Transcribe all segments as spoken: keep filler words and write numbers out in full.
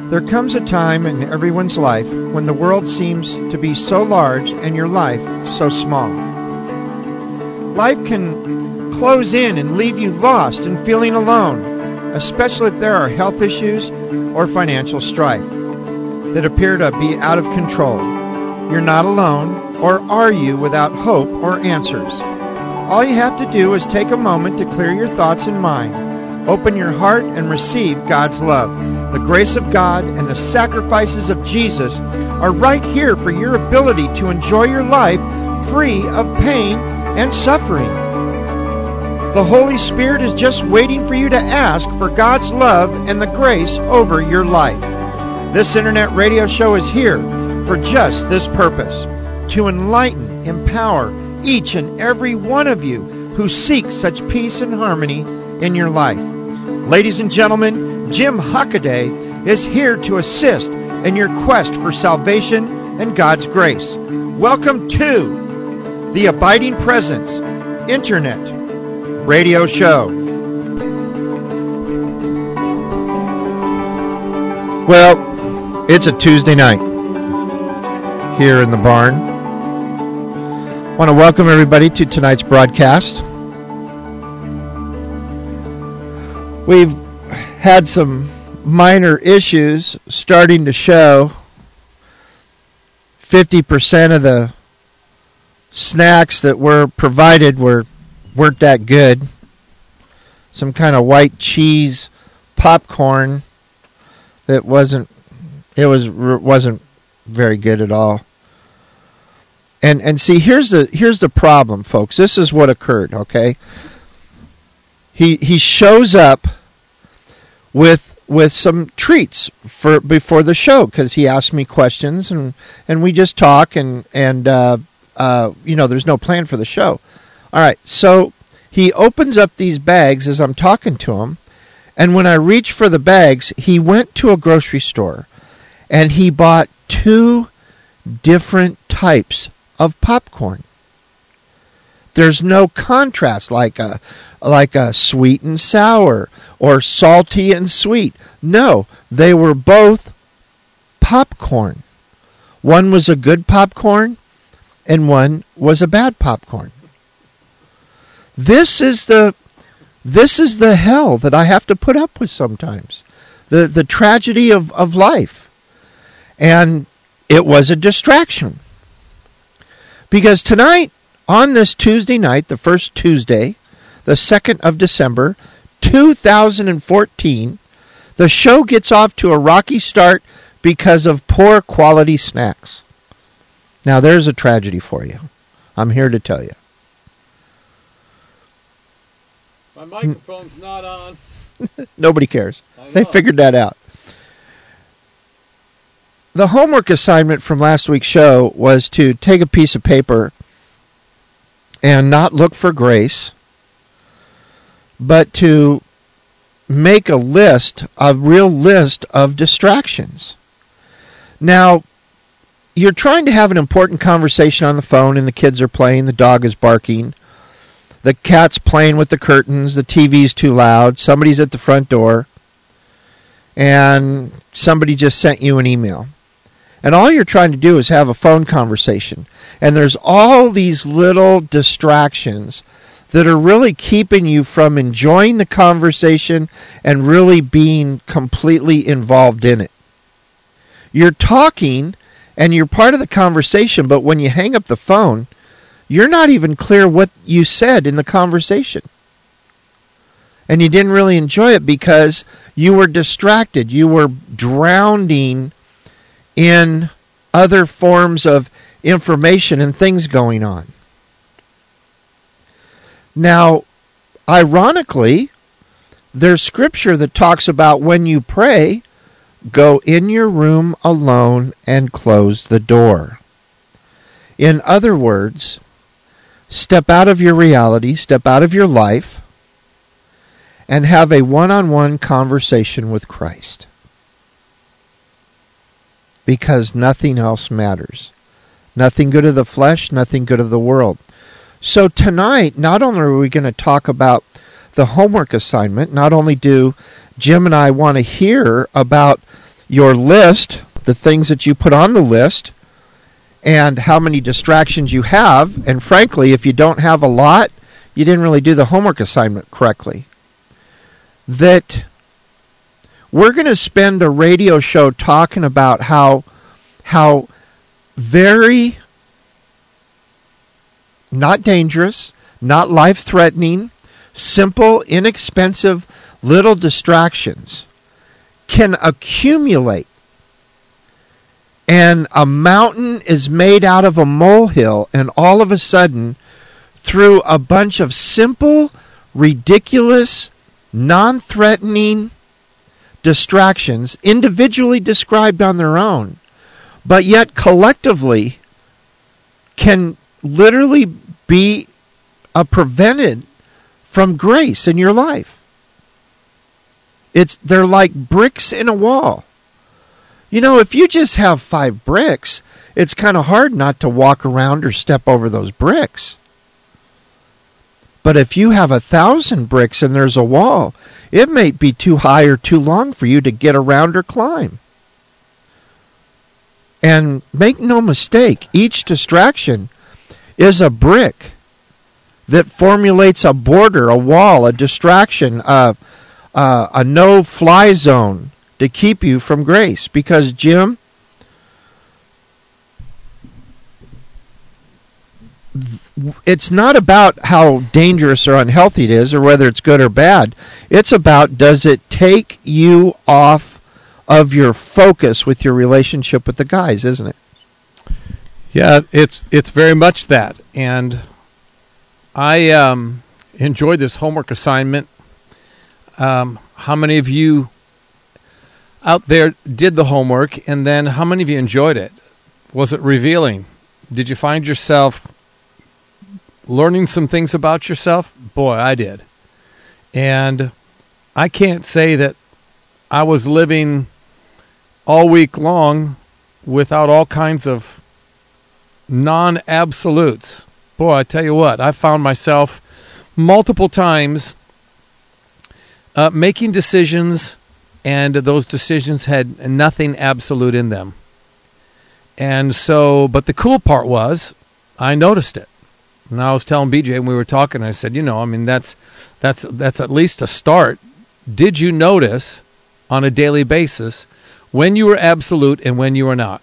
There comes a time in everyone's life when the world seems to be so large and your life so small. Life can close in and leave you lost and feeling alone, especially if there are health issues or financial strife that appear to be out of control. You're not alone, or are you without hope or answers? All you have to do is take a moment to clear your thoughts and mind. Open your heart and receive God's love. The grace of God and the sacrifices of Jesus are right here for your ability to enjoy your life free of pain and suffering. The Holy Spirit is just waiting for you to ask for God's love and the grace over your life. This internet radio show is here for just this purpose, to enlighten, empower each and every one of you who seek such peace and harmony in your life. Ladies and gentlemen, Jim Hockaday is here to assist in your quest for salvation and God's grace. Welcome to the Abiding Presence Internet Radio Show. Well, it's a Tuesday night here in the barn. I want to welcome everybody to tonight's broadcast. We've had some minor issues starting to show. fifty percent of the snacks that were provided were, weren't that good. Some kind of white cheese popcorn that wasn't, it was, wasn't very good at all. And and see, here's the here's the problem, folks. This is what occurred, okay? He he shows up with with some treats for before the show because he asked me questions and, and we just talk and and uh, uh, you know, there's no plan for the show. All right, so he opens up these bags as I'm talking to him, and when I reach for the bags, he went to a grocery store and he bought two different types of popcorn. There's no contrast like a like a sweet and sour or salty and sweet. No, they were both popcorn. One was a good popcorn and one was a bad popcorn. This is the this is the hell that I have to put up with sometimes. The the tragedy of, of life. And it was a distraction. Because tonight, on this Tuesday night, the first Tuesday, the second of December, two thousand fourteen, the show gets off to a rocky start because of poor quality snacks. Now, there's a tragedy for you. I'm here to tell you. My microphone's not on. Nobody cares. They figured that out. The homework assignment from last week's show was to take a piece of paper and not look for grace, but to make a list, a real list of distractions. Now, you're trying to have an important conversation on the phone and the kids are playing, the dog is barking, the cat's playing with the curtains, the T V's too loud, somebody's at the front door, and somebody just sent you an email. And all you're trying to do is have a phone conversation. And there's all these little distractions that are really keeping you from enjoying the conversation and really being completely involved in it. You're talking and you're part of the conversation, but when you hang up the phone, you're not even clear what you said in the conversation. And you didn't really enjoy it because you were distracted. You were drowning in other forms of information and things going on. Now, ironically, there's scripture that talks about when you pray, go in your room alone and close the door. In other words, step out of your reality, step out of your life, and have a one-on-one conversation with Christ. Because nothing else matters. Nothing good of the flesh, nothing good of the world. So tonight, not only are we going to talk about the homework assignment, not only do Jim and I want to hear about your list, the things that you put on the list, and how many distractions you have. And frankly, if you don't have a lot, you didn't really do the homework assignment correctly. That we're going to spend a radio show talking about how how very not dangerous, not life-threatening, simple, inexpensive little distractions can accumulate. And a mountain is made out of a molehill, and all of a sudden, through a bunch of simple, ridiculous, non-threatening distractions, individually described on their own, but yet collectively can literally be uh, prevented from grace in your life. It's they're like bricks in a wall. You know, if you just have five bricks, it's kind of hard not to walk around or step over those bricks. But if you have a thousand bricks and there's a wall, it may be too high or too long for you to get around or climb. And make no mistake, each distraction is a brick that formulates a border, a wall, a distraction, a, a, a no-fly zone to keep you from grace. Because, Jim, it's not about how dangerous or unhealthy it is or whether it's good or bad. It's about, does it take you off of your focus with your relationship with the guys, isn't it? Yeah, it's it's very much that. And I um, enjoyed this homework assignment. Um, how many of you out there did the homework, and then how many of you enjoyed it? Was it revealing? Did you find yourself learning some things about yourself? Boy, I did. And I can't say that I was living all week long without all kinds of non-absolutes. Boy, I tell you what, I found myself multiple times uh, making decisions, and those decisions had nothing absolute in them. And so, but the cool part was, I noticed it. And I was telling B J when we were talking, I said, you know, I mean, that's that's that's at least a start. Did you notice on a daily basis when you were absolute and when you were not?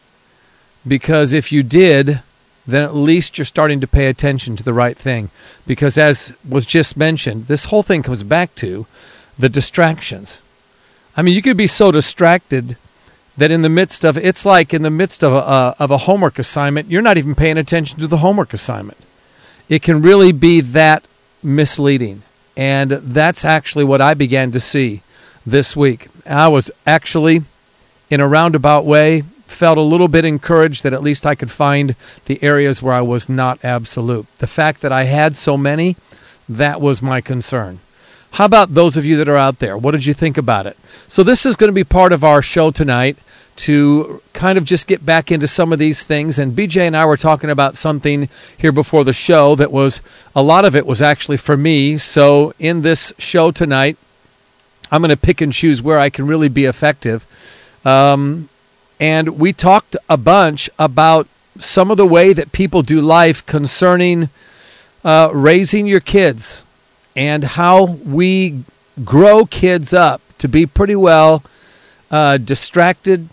Because if you did, then at least you're starting to pay attention to the right thing. Because as was just mentioned, this whole thing comes back to the distractions. I mean, you could be so distracted that in the midst of, it's like in the midst of a, uh, of a homework assignment, you're not even paying attention to the homework assignment. It can really be that misleading. And that's actually what I began to see this week. I was actually, in a roundabout way, felt a little bit encouraged that at least I could find the areas where I was not absolute. The fact that I had so many, that was my concern. How about those of you that are out there? What did you think about it? So this is going to be part of our show tonight to kind of just get back into some of these things. And B J and I were talking about something here before the show that was, a lot of it was actually for me. So in this show tonight, I'm going to pick and choose where I can really be effective. Um, and we talked a bunch about some of the way that people do life concerning uh, raising your kids and how we grow kids up to be pretty well uh, distracted,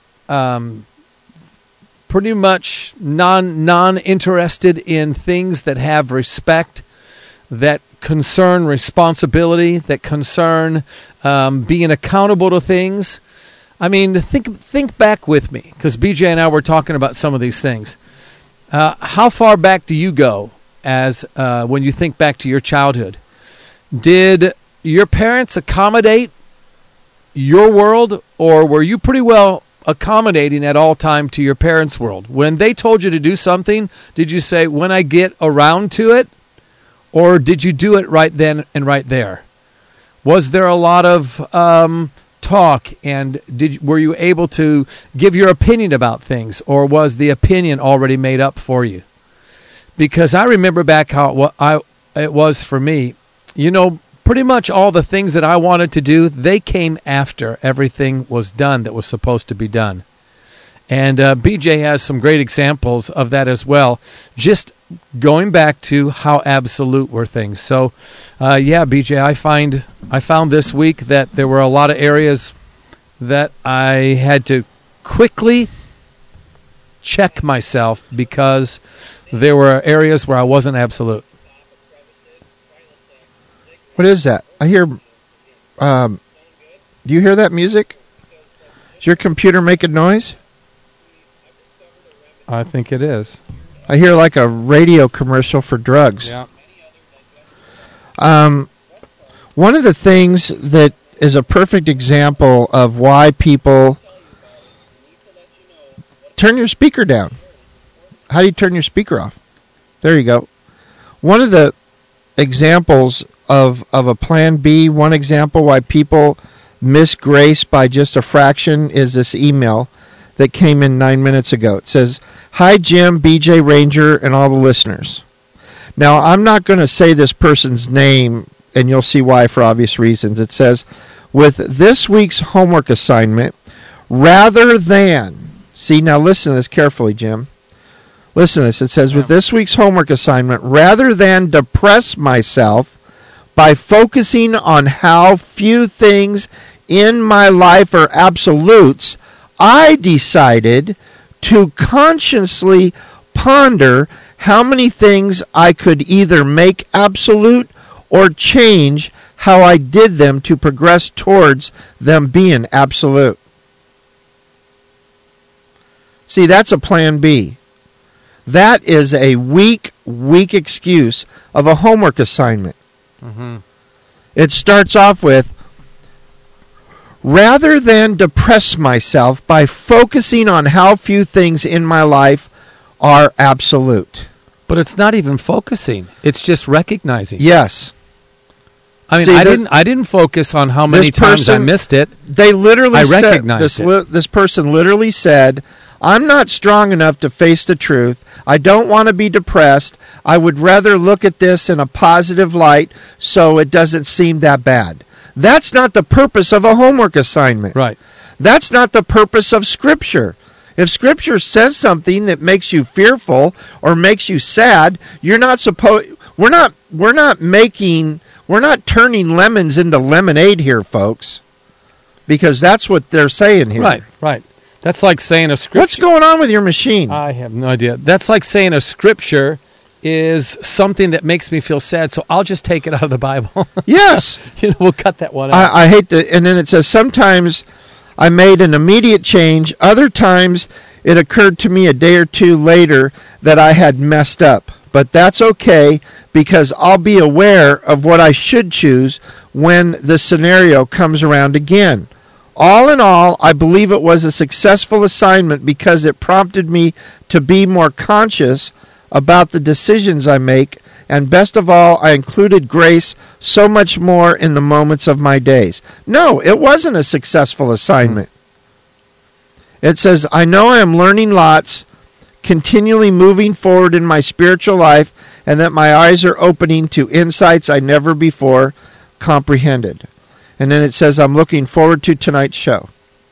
um, pretty much non non-interested in things that have respect, that concern responsibility, that concern um, being accountable to things. I mean, think think back with me, because B J and I were talking about some of these things. Uh, how far back do you go as uh, when you think back to your childhood? Did your parents accommodate your world, or were you pretty well accommodating at all time to your parents' world? When they told you to do something, did you say, when I get around to it, or did you do it right then and right there? Was there a lot of um, talk, and did were you able to give your opinion about things, or was the opinion already made up for you? Because I remember back how it, I, it was for me. You know, pretty much all the things that I wanted to do, they came after everything was done that was supposed to be done. And uh, B J has some great examples of that as well, just going back to how absolute were things. So, uh, yeah, B J, I find I found this week that there were a lot of areas that I had to quickly check myself because there were areas where I wasn't absolute. What is that? I hear, um, do you hear that music? Is your computer making noise? I think it is. I hear like a radio commercial for drugs. Yeah. Um, one of the things that is a perfect example of why people turn your speaker down. How do you turn your speaker off? There you go. One of the examples of of a plan B, one example why people miss grace by just a fraction is this email that came in nine minutes ago. It says, "Hi Jim, B J Ranger, and all the listeners." Now, I'm not going to say this person's name, and you'll see why for obvious reasons. It says, "With this week's homework assignment, rather than..." See, now listen to this carefully, Jim. Listen to this. It says, "With this week's homework assignment, rather than depress myself by focusing on how few things in my life are absolutes, I decided to consciously ponder how many things I could either make absolute or change how I did them to progress towards them being absolute." See, that's a plan B. That is a weak, weak excuse of a homework assignment. Mm-hmm. It starts off with, "Rather than depress myself by focusing on how few things in my life are absolute." But it's not even focusing. It's just recognizing. Yes. I mean, See, I the, didn't. I didn't focus on how many times I missed it. They literally I said, recognized this, it. li- this person literally said, "I'm not strong enough to face the truth. I don't want to be depressed. I would rather look at this in a positive light so it doesn't seem that bad." That's not the purpose of a homework assignment. Right. That's not the purpose of Scripture. If Scripture says something that makes you fearful or makes you sad, you're not supposed. We're not. We're not making. We're not turning lemons into lemonade here, folks, because that's what they're saying here. Right. Right. That's like saying a scripture. What's going on with your machine? I have no idea. That's like saying a scripture is something that makes me feel sad, so I'll just take it out of the Bible. Yes. You know, we'll cut that one out. I, I hate that. And then it says, "Sometimes I made an immediate change. Other times it occurred to me a day or two later that I had messed up. But that's okay because I'll be aware of what I should choose when the scenario comes around again. All in all, I believe it was a successful assignment because it prompted me to be more conscious about the decisions I make, and best of all, I included grace so much more in the moments of my days." No, it wasn't a successful assignment. Mm-hmm. It says, "I know I am learning lots, continually moving forward in my spiritual life, and that my eyes are opening to insights I never before comprehended." And then it says, "I'm looking forward to tonight's show."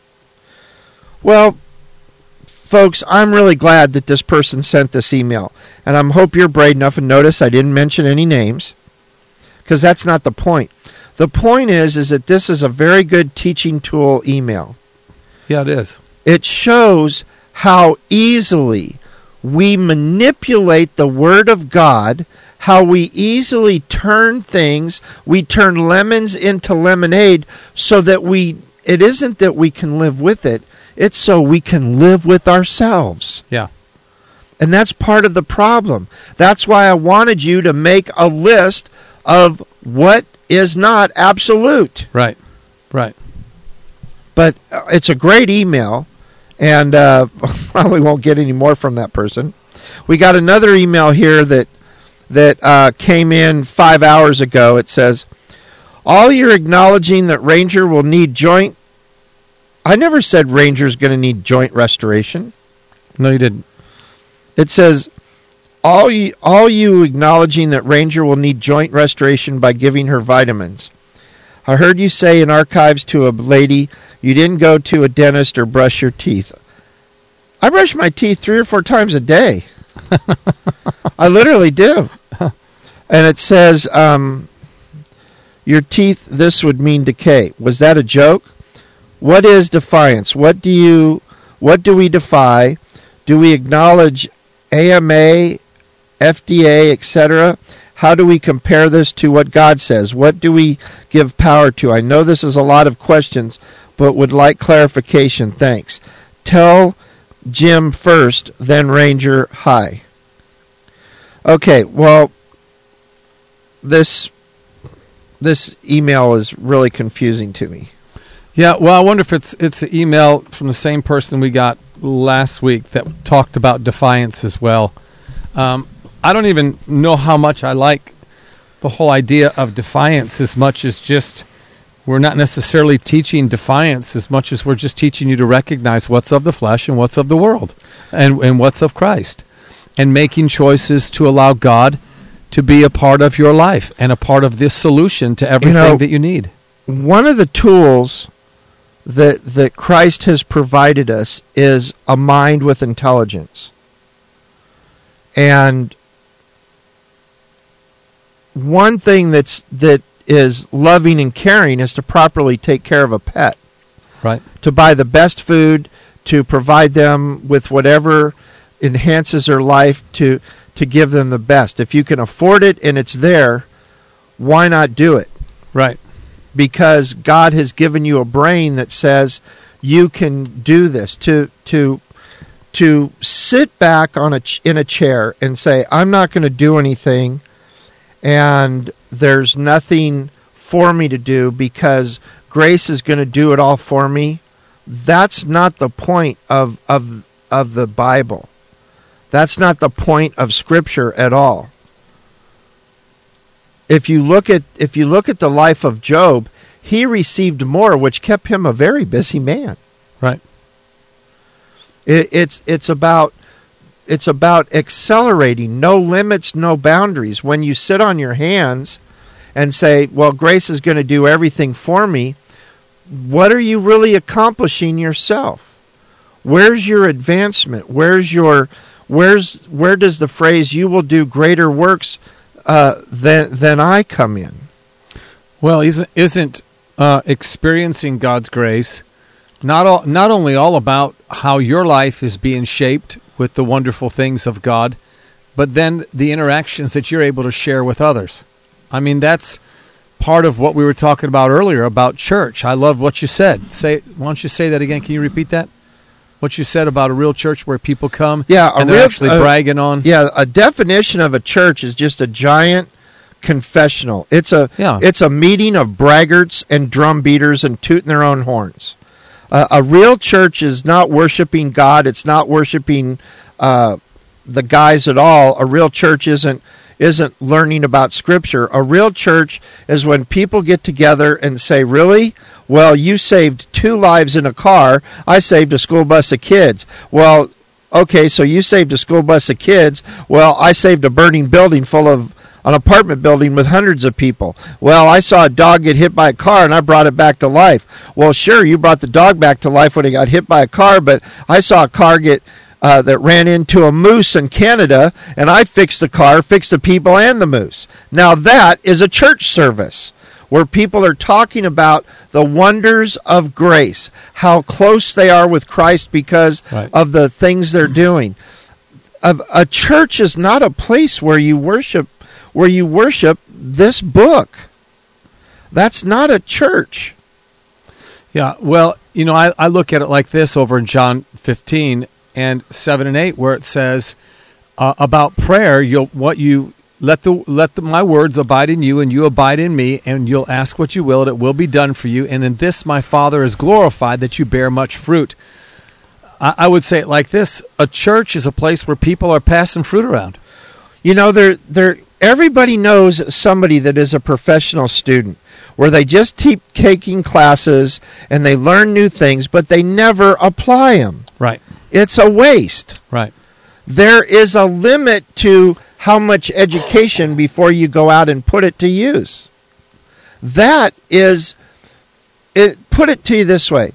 Well, folks, I'm really glad that this person sent this email. And I hope you're brave enough, and notice I didn't mention any names, because that's not the point. The point is, is that this is a very good teaching tool email. Yeah, it is. It shows how easily we manipulate the Word of God, how we easily turn things, we turn lemons into lemonade, so that we, it isn't that we can live with it, it's so we can live with ourselves. Yeah. And that's part of the problem. That's why I wanted you to make a list of what is not absolute. Right. Right. But uh, it's a great email, and uh, probably won't get any more from that person. We got another email here that that uh, came in five hours ago. It says, "All you're acknowledging that Ranger will need joint..." I never said Ranger's going to need joint restoration. No, you didn't. It says, all you, all you acknowledging that Ranger will need joint restoration by giving her vitamins. I heard you say in archives to a lady you didn't go to a dentist or brush your teeth. I brush my teeth three or four times a day. I literally do. And it says, um, your teeth, this would mean decay. Was that a joke? What is defiance? What do you, what do we defy? Do we acknowledge A M A, F D A, et cetera? How do we compare this to what God says? What do we give power to? I know this is a lot of questions, but would like clarification. Thanks. Tell Jim first, then Ranger. Hi. Okay, well, this this email is really confusing to me. Yeah, well, I wonder if it's it's an email from the same person we got last week that talked about defiance as well. Um, I don't even know how much I like the whole idea of defiance as much as just we're not necessarily teaching defiance as much as we're just teaching you to recognize what's of the flesh and what's of the world and, and what's of Christ, and making choices to allow God to be a part of your life and a part of this solution to everything you know, that you need. One of the tools that that Christ has provided us is a mind with intelligence. And one thing that's that is loving and caring is to properly take care of a pet. Right. To buy the best food, to provide them with whatever enhances their life, to to give them the best. If you can afford it and it's there, why not do it? Right. Because God has given you a brain that says you can do this. To to to sit back on a ch- in a chair and say, I'm not going to do anything, and there's nothing for me to do because grace is going to do it all for me. That's not the point of of of the Bible. That's not the point of Scripture at all. If you look at if you look at the life of Job, he received more, which kept him a very busy man. Right. It, it's it's about it's about accelerating, no limits, no boundaries. When you sit on your hands and say, "Well, grace is going to do everything for me," what are you really accomplishing yourself? Where's your advancement? Where's your where's where does the phrase "you will do greater works" uh, than than I come in? Well, isn't isn't uh, experiencing God's grace not all not only all about how your life is being shaped with the wonderful things of God, but then the interactions that you're able to share with others? I mean, that's part of what we were talking about earlier about church. I love what you said. Say, why don't you say that again? Can you repeat that? What you said about a real church where people come yeah, and a they're real, actually uh, bragging on. Yeah, a definition of a church is just a giant confessional. It's a yeah. it's a meeting of braggarts and drum beaters and tooting their own horns. Uh, a real church is not worshiping God. It's not worshiping uh, the guys at all. A real church isn't isn't learning about Scripture. A real church is when people get together and say, really? Well, you saved two lives in a car. I saved a school bus of kids. Well, okay, so you saved a school bus of kids. Well, I saved a burning building full of an apartment building with hundreds of people. Well, I saw a dog get hit by a car and I brought it back to life. Well, sure, you brought the dog back to life when he got hit by a car, but I saw a car get uh, that ran into a moose in Canada, and I fixed the car, fixed the people and the moose. Now that is a church service where people are talking about the wonders of grace, how close they are with Christ because right. of the things they're doing. A, a church is not a place where you worship where you worship this book. That's not a church. Yeah, well, you know, I, I look at it like this over in John fifteen and seven and eight, where it says uh, about prayer, you'll what you let the let the, my words abide in you, and you abide in me, and you'll ask what you will, and it will be done for you. And in this my Father is glorified, that you bear much fruit. I, I would say it like this: a church is a place where people are passing fruit around. You know, they're they're. Everybody knows somebody that is a professional student where they just keep taking classes and they learn new things, but they never apply them. Right. It's a waste. Right. there is a limit to how much education before you go out and put it to use. That is, it. Put it to you this way.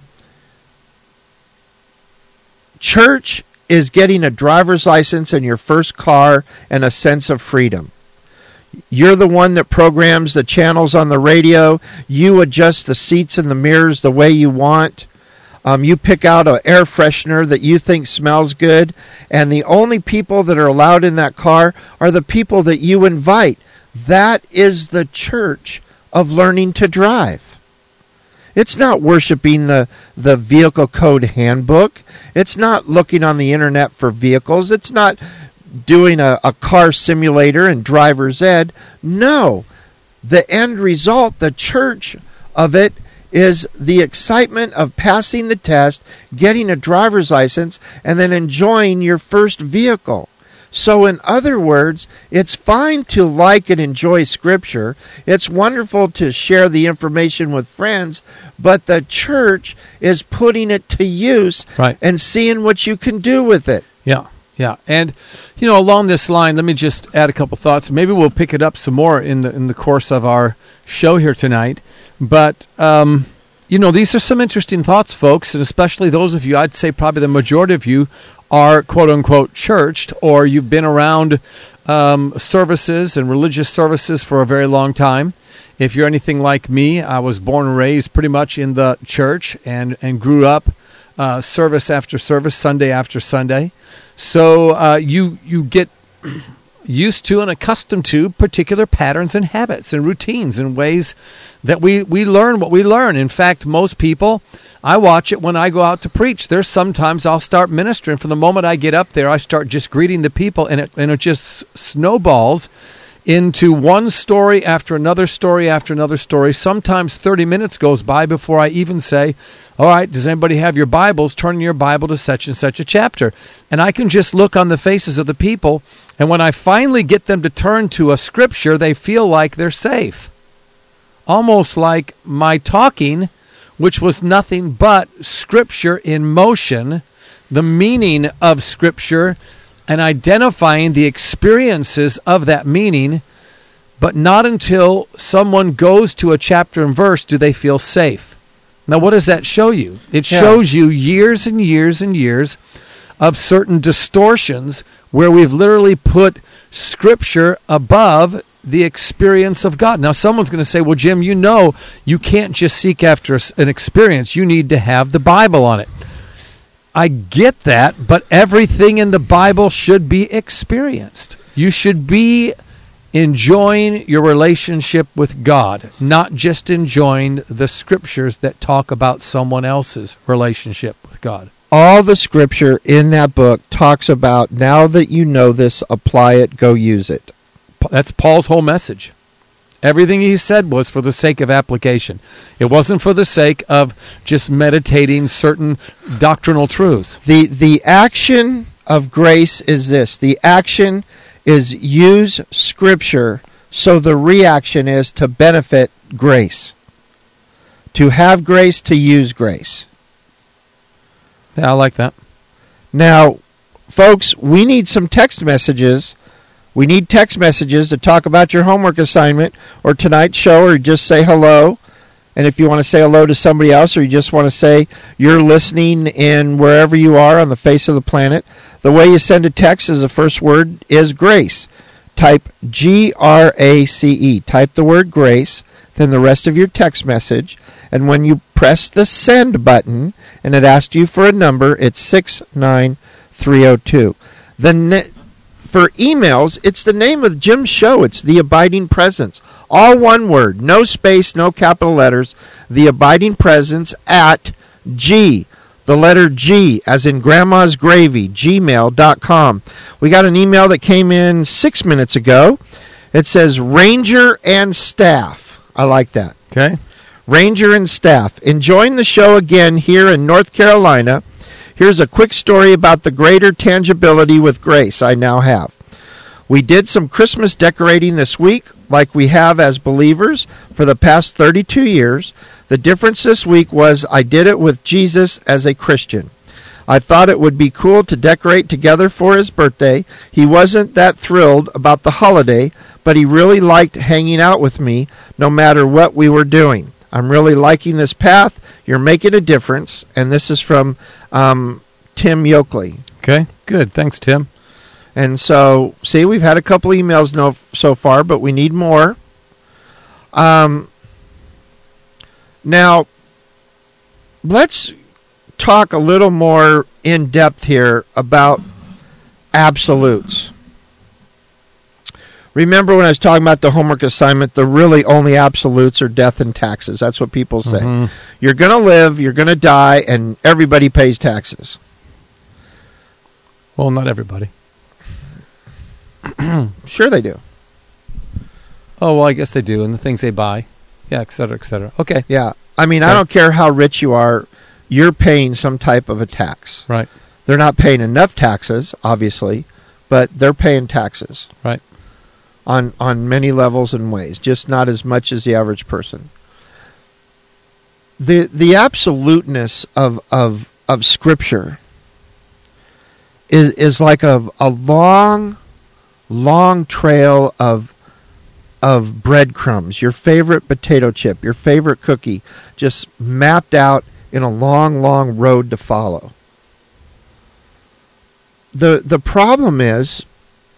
Church is getting a driver's license and your first car and a sense of freedom. You're the one that programs the channels on the radio. You adjust the seats and the mirrors the way you want. Um, you pick out an air freshener that you think smells good. And the only people that are allowed in that car are the people that you invite. That is the church of learning to drive. It's not worshiping the, the vehicle code handbook. It's not looking on the internet for vehicles. It's not doing a, a car simulator and driver's ed. No. The end result, the church of it, is the excitement of passing the test, getting a driver's license, and then enjoying your first vehicle. So in other words, it's fine to like and enjoy Scripture. It's wonderful to share the information with friends, but the church is putting it to use right. and seeing what you can do with it. Yeah, yeah. And, you know, along this line, let me just add a couple thoughts. Maybe we'll pick it up some more in the in the course of our show here tonight. But, um, you know, these are some interesting thoughts, folks, and especially those of you, I'd say probably the majority of you, are quote-unquote churched, or you've been around um, services and religious services for a very long time. If you're anything like me, I was born and raised pretty much in the church and, and grew up uh, service after service, Sunday after Sunday. So uh, you you get used to and accustomed to particular patterns and habits and routines and ways that we, we learn what we learn. In fact, most people, I watch it when I go out to preach. There's sometimes I'll start ministering. From the moment I get up there, I start just greeting the people, and it, and it just snowballs into one story after another story after another story. Sometimes thirty minutes goes by before I even say, all right, does anybody have your Bibles? Turn your Bible to such and such a chapter. And I can just look on the faces of the people, and when I finally get them to turn to a scripture, they feel like they're safe. Almost like my talking, which was nothing but Scripture in motion, the meaning of Scripture, and identifying the experiences of that meaning, but not until someone goes to a chapter and verse do they feel safe. Now, what does that show you? It Yeah. shows you years and years and years of certain distortions where we've literally put Scripture above the experience of God. Now, someone's going to say, well, Jim, you know you can't just seek after an experience. You need to have the Bible on it. I get that, but everything in the Bible should be experienced. You should be enjoying your relationship with God, not just enjoying the Scriptures that talk about someone else's relationship with God. All the Scripture in that book talks about, now that you know this, apply it, go use it. That's Paul's whole message. Everything he said was for the sake of application. It wasn't for the sake of just meditating certain doctrinal truths. The the action of grace is this. The action is use Scripture, so the reaction is to benefit grace. To have grace, to use grace. Yeah, I like that. Now, folks, we need some text messages. We need text messages to talk about your homework assignment or tonight's show, or just say hello. And if you want to say hello to somebody else, or you just want to say you're listening in wherever you are on the face of the planet, the way you send a text is the first word is grace. Type G R A C E. Type the word grace, then the rest of your text message. And when you press the send button and it asks you for a number, it's six nine three zero two. The ne- For emails, it's the name of Jim's show. It's The Abiding Presence. All one word, no space, no capital letters. The Abiding Presence at G, the letter G, as in Grandma's Gravy, gmail dot com. We got an email that came in six minutes ago. It says, Ranger and Staff. I like that. Okay. Ranger and Staff. Enjoying the show again here in North Carolina. Here's a quick story about the greater tangibility with grace I now have. We did some Christmas decorating this week, like we have as believers for the past thirty-two years. The difference this week was I did it with Jesus as a Christian. I thought it would be cool to decorate together for his birthday. He wasn't that thrilled about the holiday, but he really liked hanging out with me no matter what we were doing. I'm really liking this path. You're making a difference. And this is from um, Tim Yoakley. Okay, good. Thanks, Tim. And so, see, we've had a couple emails no, so far, but we need more. Um, now, let's talk a little more in depth here about absolutes. Remember when I was talking about the homework assignment, the really only absolutes are death and taxes. That's what people say. Mm-hmm. You're going to live, you're going to die, and everybody pays taxes. Well, not everybody. Sure they do. Oh, well, I guess they do, and the things they buy. Yeah, et cetera, et cetera. Okay. Yeah. I mean, okay. I don't care how rich you are, you're paying some type of a tax. Right. They're not paying enough taxes, obviously, but they're paying taxes. Right. On on many levels and ways, just not as much as the average person. The the absoluteness of of, of Scripture is is like a a long, long trail of of breadcrumbs, your favorite potato chip, your favorite cookie, just mapped out in a long, long road to follow. The the problem is,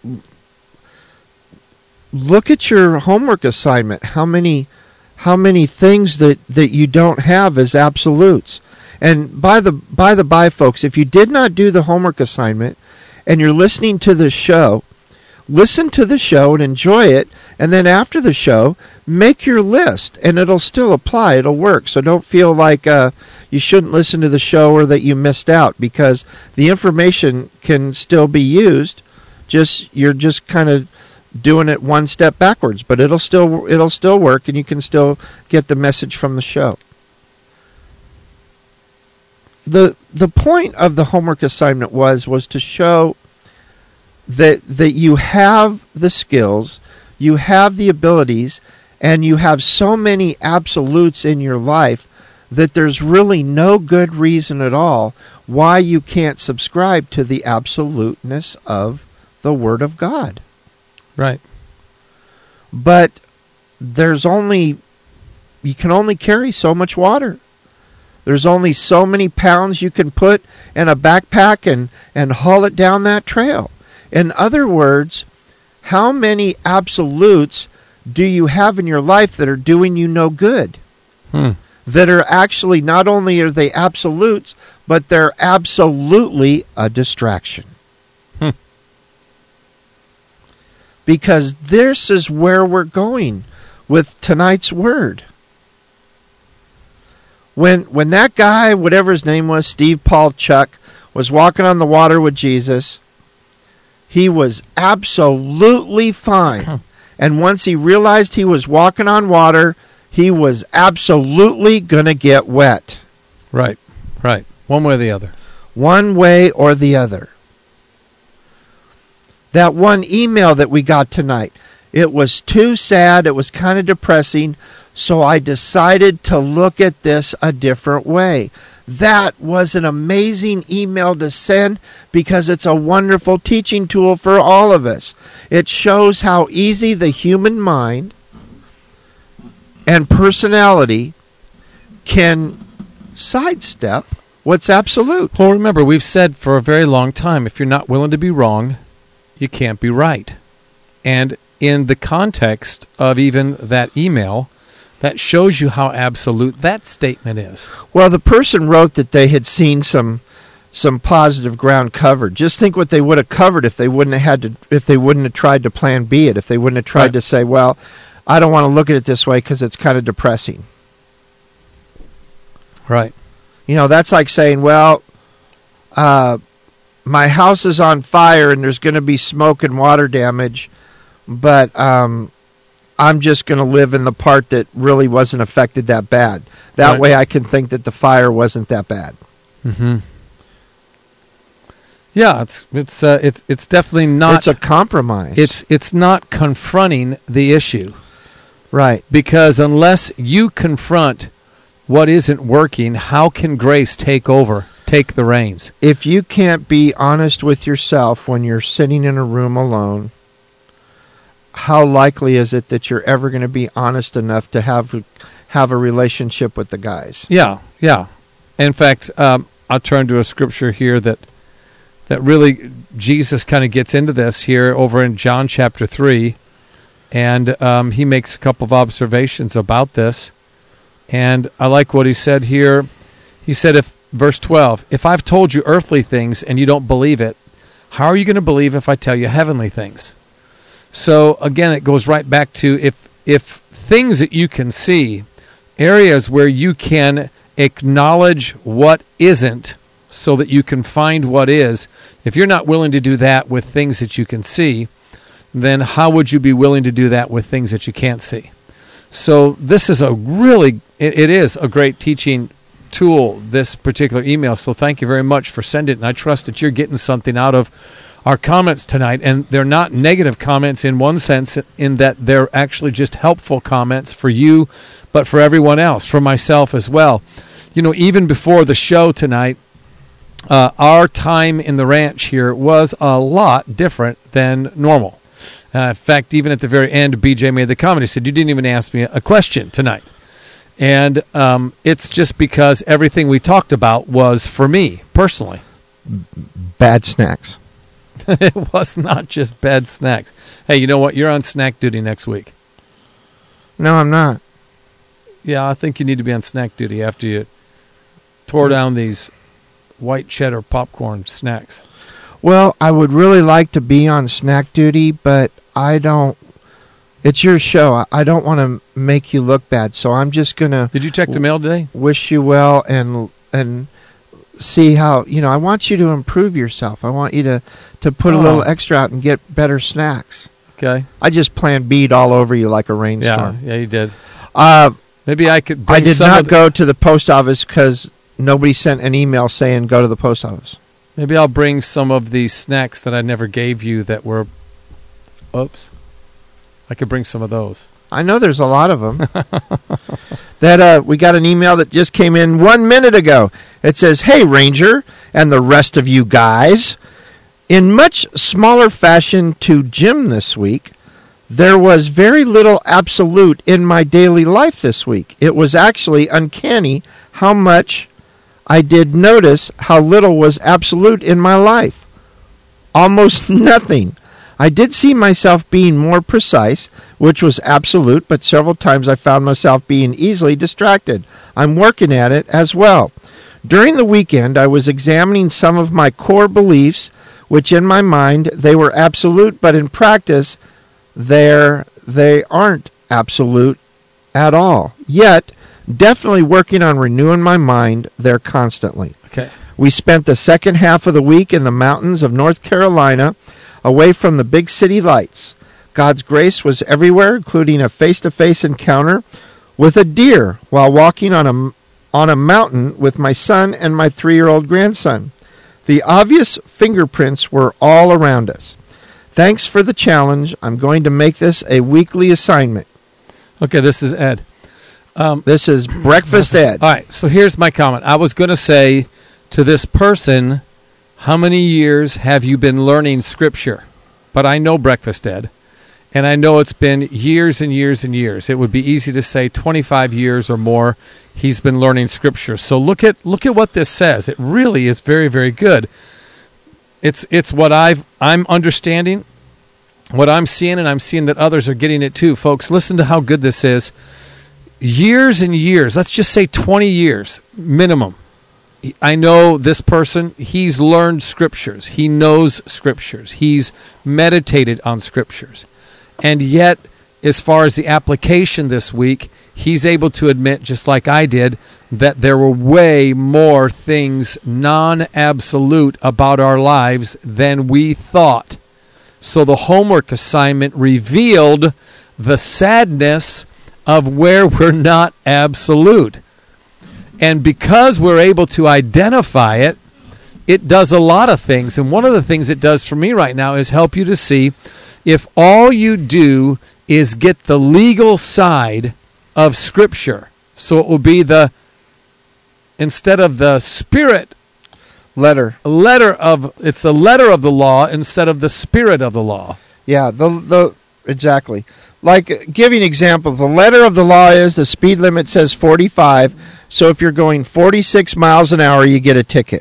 look at your homework assignment. How many how many things that, that you don't have as absolutes. And by the by the by, folks, if you did not do the homework assignment and you're listening to the show, listen to the show and enjoy it, and then after the show, make your list, and it'll still apply. It'll work. So don't feel like uh, you shouldn't listen to the show or that you missed out, because the information can still be used. Just you're just kind of doing it one step backwards, but it'll still it'll still work, and you can still get the message from the show. The the point of the homework assignment was was to show that that you have the skills, you have the abilities, and you have so many absolutes in your life that there's really no good reason at all why you can't subscribe to the absoluteness of the Word of God. Right. But there's only, you can only carry so much water. There's only so many pounds you can put in a backpack and, and haul it down that trail. In other words, how many absolutes do you have in your life that are doing you no good? Hmm. That are actually, not only are they absolutes, but they're absolutely a distraction. Hmm. Because this is where we're going with tonight's word. When when that guy, whatever his name was, Steve Paul Chuck, was walking on the water with Jesus, he was absolutely fine. Hmm. And once he realized he was walking on water, he was absolutely going to get wet. Right, right. One way or the other. One way or the other. That one email that we got tonight, it was too sad, it was kind of depressing, so I decided to look at this a different way. That was an amazing email to send because it's a wonderful teaching tool for all of us. It shows how easy the human mind and personality can sidestep what's absolute. Well, remember, we've said for a very long time, if you're not willing to be wrong, you can't be right. And in the context of even that email, that shows you how absolute that statement is. Well, the person wrote that they had seen some some positive ground covered. Just think what they would have covered if they wouldn't have had to, if they wouldn't have tried to plan B it, if they wouldn't have tried right. to say, well, I don't want to look at it this way because it's kind of depressing. Right. You know, that's like saying, well, uh, my house is on fire and there's going to be smoke and water damage, but um, I'm just going to live in the part that really wasn't affected that bad. That right. way I can think that the fire wasn't that bad. Mm-hmm. Yeah, it's it's uh, it's it's definitely not. It's a compromise. It's it's not confronting the issue. Right. Because unless you confront what isn't working, how can grace take over take the reins. If you can't be honest with yourself when you're sitting in a room alone, how likely is it that you're ever going to be honest enough to have have a relationship with the guys? Yeah, yeah. In fact, um, I'll turn to a scripture here that that really Jesus kind of gets into this here over in John chapter three, and um, he makes a couple of observations about this. And I like what he said here. He said, if verse twelve, if I've told you earthly things and you don't believe it, how are you going to believe if I tell you heavenly things? So again, it goes right back to if if things that you can see, areas where you can acknowledge what isn't so that you can find what is, if you're not willing to do that with things that you can see, then how would you be willing to do that with things that you can't see? So this is a really, it, it is a great teaching tool, this particular email. So thank you very much for sending it. And I trust that you're getting something out of our comments tonight. And they're not negative comments in one sense, in that they're actually just helpful comments for you, but for everyone else, for myself as well. You know, even before the show tonight, uh, our time in the ranch here was a lot different than normal. Uh, in fact, even at the very end, B J made the comment. He said, you didn't even ask me a question tonight. And um, it's just because everything we talked about was, for me, personally, bad snacks. It was not just bad snacks. Hey, you know what? You're on snack duty next week. No, I'm not. Yeah, I think you need to be on snack duty after you tore down these white cheddar popcorn snacks. Well, I would really like to be on snack duty, but I don't. It's your show. I don't want to make you look bad, so I'm just going to... Did you check the mail today? Wish you well and and see how... You know, I want you to improve yourself. I want you to, to put oh. a little extra out and get better snacks. Okay. I just planned bead all over you like a rainstorm. Yeah, yeah, you did. Uh, Maybe I could bring I did some not of the- go to the post office because nobody sent an email saying go to the post office. Maybe I'll bring some of the snacks that I never gave you that were... Oops. I could bring some of those. I know there's a lot of them. that uh, we got an email that just came in one minute ago. It says, "Hey, Ranger, and the rest of you guys. In much smaller fashion to Jim this week, there was very little absolute in my daily life this week. It was actually uncanny how much I did notice how little was absolute in my life. Almost nothing. I did see myself being more precise, which was absolute, but several times I found myself being easily distracted. I'm working at it as well. During the weekend, I was examining some of my core beliefs, which in my mind, they were absolute, but in practice, they're, they aren't absolute at all. Yet, definitely working on renewing my mind there constantly. Okay. We spent the second half of the week in the mountains of North Carolina, away from the big city lights. God's grace was everywhere, including a face-to-face encounter with a deer while walking on a, on a mountain with my son and my three-year-old grandson. The obvious fingerprints were all around us. Thanks for the challenge. I'm going to make this a weekly assignment." Okay, this is Ed. Um, this is Breakfast Ed. All right, so here's my comment. I was going to say to this person, how many years have you been learning Scripture? But I know Breakfast Ed, and I know it's been years and years and years. It would be easy to say twenty-five years or more he's been learning Scripture. So look at look at what this says. It really is very, very good. It's it's what I've I'm understanding, what I'm seeing, and I'm seeing that others are getting it too. Folks, listen to how good this is. Years and years, let's just say twenty years minimum. I know this person, he's learned Scriptures. He knows Scriptures. He's meditated on Scriptures. And yet, as far as the application this week, he's able to admit, just like I did, that there were way more things non-absolute about our lives than we thought. So the homework assignment revealed the sadness of where we're not absolute. And because we're able to identify it, it does a lot of things. And one of the things it does for me right now is help you to see if all you do is get the legal side of Scripture. So it will be the, instead of the spirit Letter. A letter of, it's the letter of the law instead of the spirit of the law. Yeah, the the exactly. Like, giving example, the letter of the law is the speed limit says forty-five, so if you're going forty-six miles an hour, you get a ticket.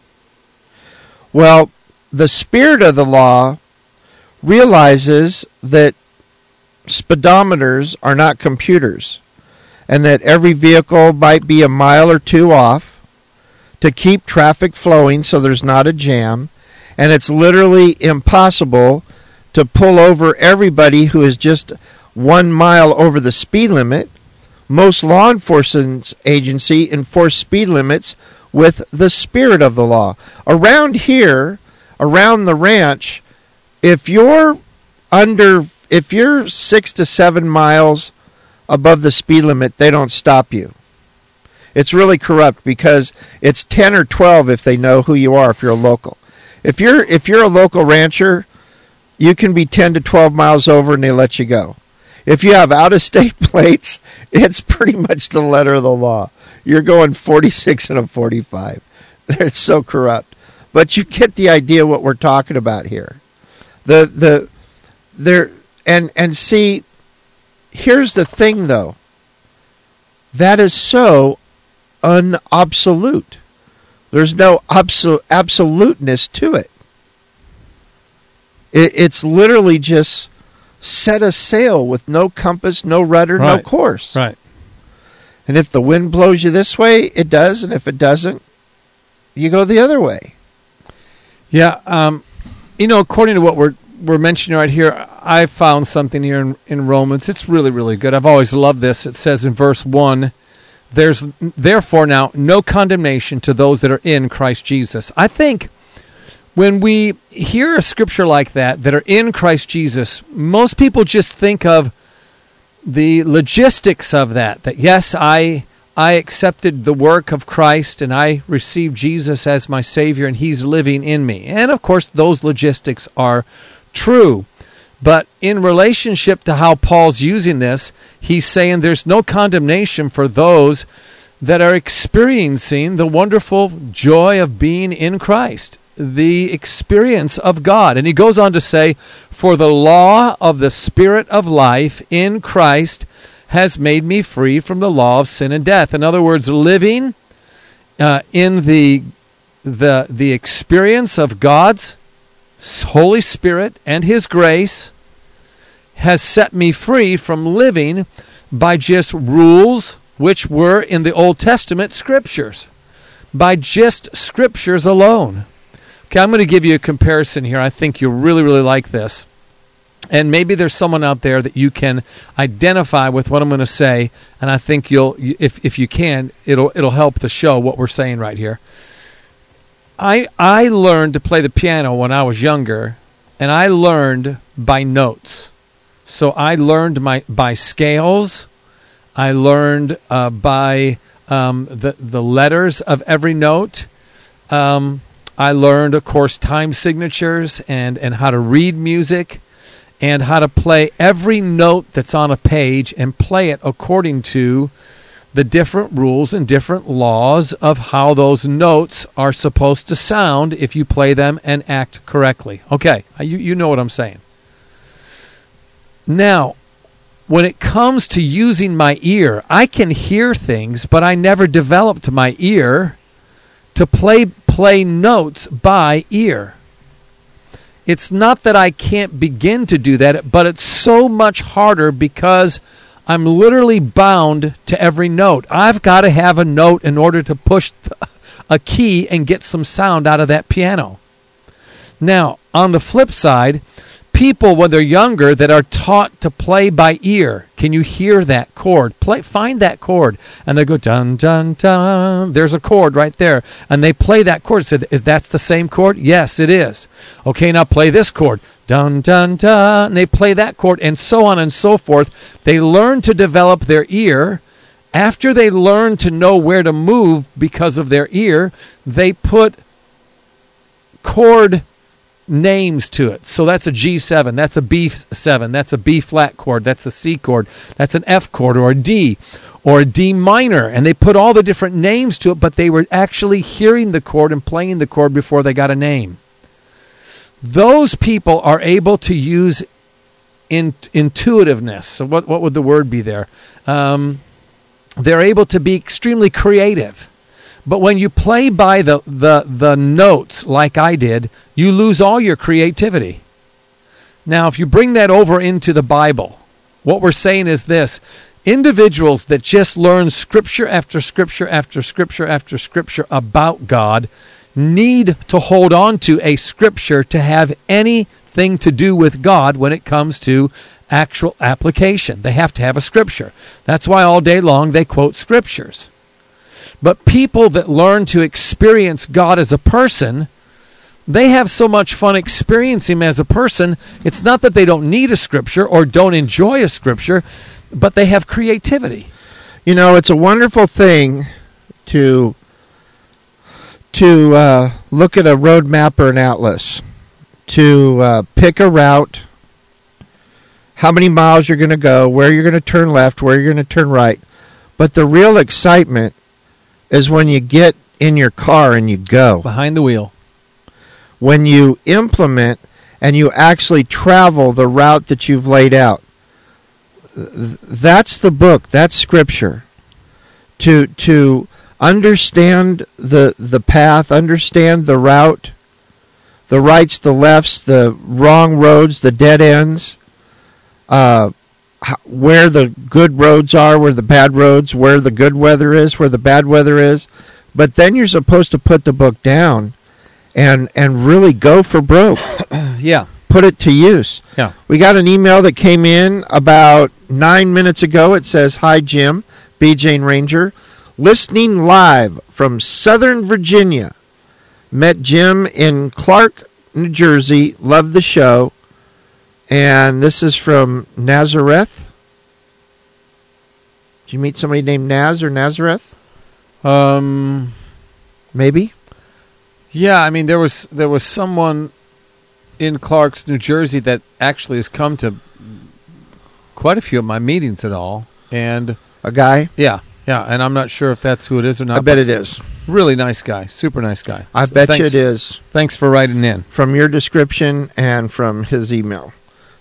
Well, the spirit of the law realizes that speedometers are not computers, and that every vehicle might be a mile or two off to keep traffic flowing so there's not a jam, and it's literally impossible to pull over everybody who is just one mile over the speed limit. Most law enforcement agencies enforce speed limits with the spirit of the law. Around here, around the ranch, if you're under, if you're six to seven miles above the speed limit, they don't stop you. It's really corrupt because it's ten or twelve if they know who you are, if you're a local. If you're if you're a local rancher, you can be ten to twelve miles over and they let you go. If you have out-of-state plates, it's pretty much the letter of the law. You're going forty-six and a forty-five. It's so corrupt. But you get the idea what we're talking about here. The the there and and see, here's the thing though. That is so unobsolute. There's no absol- absoluteness to it. it. It's literally just set a sail with no compass, no rudder, right. no course. Right. And if the wind blows you this way, it does, and if it doesn't, you go the other way. Yeah, um, you know, according to what we're we're mentioning right here, I found something here in, in Romans. It's really, really good. I've always loved this. It says in verse one, there's therefore now no condemnation to those that are in Christ Jesus. I think when we hear a scripture like that, that are in Christ Jesus, most people just think of the logistics of that, that yes, I I accepted the work of Christ and I received Jesus as my Savior and He's living in me. And of course, those logistics are true. But in relationship to how Paul's using this, he's saying there's no condemnation for those that are experiencing the wonderful joy of being in Christ, the experience of God. And he goes on to say, for the law of the Spirit of life in Christ has made me free from the law of sin and death. In other words, living uh, in the, the, the experience of God's Holy Spirit and His grace has set me free from living by just rules which were in the Old Testament scriptures, by just scriptures alone. Okay, I'm going to give you a comparison here. I think you'll really, really like this. And maybe there's someone out there that you can identify with what I'm going to say, and I think you'll, if if you can, it'll it'll help the show what we're saying right here. I I learned to play the piano when I was younger, and I learned by notes. So I learned my by scales. I learned uh, by um, the the letters of every note. Um, I learned, of course, time signatures and, and how to read music and how to play every note that's on a page and play it according to the different rules and different laws of how those notes are supposed to sound if you play them and act correctly. Okay, you, you know what I'm saying. Now, when it comes to using my ear, I can hear things, but I never developed my ear to play play notes by ear. It's not that I can't begin to do that, but it's so much harder because I'm literally bound to every note. I've got to have a note in order to push a key and get some sound out of that piano. Now, on the flip side, people when they're younger that are taught to play by ear, can you hear that chord? Play, find that chord, and they go dun dun dun. There's a chord right there, and they play that chord. Said, "Is that the same chord?" Yes, it is. Okay, now play this chord, dun dun dun. And they play that chord, and so on and so forth. They learn to develop their ear. After they learn to know where to move because of their ear, they put chord names to it. So that's a G seven, that's a B seven, that's a B flat chord, that's a C chord, that's an F chord or a D. or a D minor, and they put all the different names to it, but they were actually hearing the chord and playing the chord before they got a name. Those people are able to use in, intuitiveness. So what, what would the word be there? Um, they're able to be extremely creative. But when you play by the, the, the notes like I did, you lose all your creativity. Now, if you bring that over into the Bible, what we're saying is this. Individuals that just learn scripture after scripture after scripture after scripture about God need to hold on to a scripture to have anything to do with God when it comes to actual application. They have to have a scripture. That's why all day long they quote scriptures. But people that learn to experience God as a person, they have so much fun experiencing Him as a person. It's not that they don't need a scripture or don't enjoy a scripture, but they have creativity. You know, it's a wonderful thing to to uh, look at a road map or an atlas, to uh, pick a route, how many miles you're going to go, where you're going to turn left, where you're going to turn right. But the real excitement is when you get in your car and you go. Behind the wheel. When you implement and you actually travel the route that you've laid out. That's the book. That's scripture. To to understand the the path, understand the route, the rights, the lefts, the wrong roads, the dead ends, uh, where the good roads are, where the bad roads, where the good weather is, where the bad weather is. But then you're supposed to put the book down and and really go for broke. Yeah. Put it to use. Yeah. We got an email that came in about nine minutes ago. It says, "Hi, Jim, B. Jane Ranger, listening live from Southern Virginia. Met Jim in Clark, New Jersey. Love the show." And this is from Nazareth. Did you meet somebody named Naz or Nazareth? Um, Maybe. Yeah, I mean, there was there was someone in Clark's, New Jersey, that actually has come to quite a few of my meetings at all. And a guy? Yeah, yeah, and I'm not sure if that's who it is or not. I bet it is. Really nice guy, super nice guy. I So bet thanks, you it is. Thanks for writing in. From your description and from his email.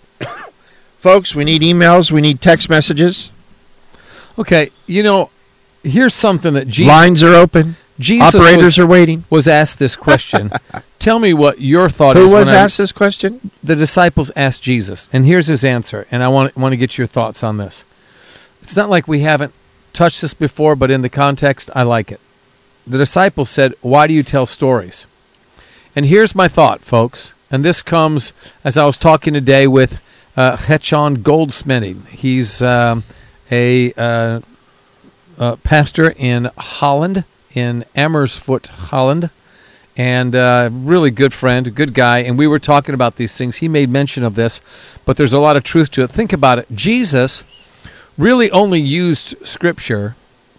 Folks, we need emails, we need text messages. Okay, you know, here's something that Jesus... Lines are open. Jesus Operators was, are waiting. was asked this question. Tell me what your thought Who is. Who was when asked I, this question? The disciples asked Jesus, and here's his answer, and I want, want to get your thoughts on this. It's not like we haven't touched this before, but in the context, I like it. The disciples said, "Why do you tell stories?" And here's my thought, folks, and this comes as I was talking today with uh, Hechon Goldsmithing. He's um, a uh, uh, pastor in Holland, in Amersfoort, Holland, and uh, really good friend, a good guy, and we were talking about these things. He made mention of this, but there's a lot of truth to it. Think about it. Jesus really only used Scripture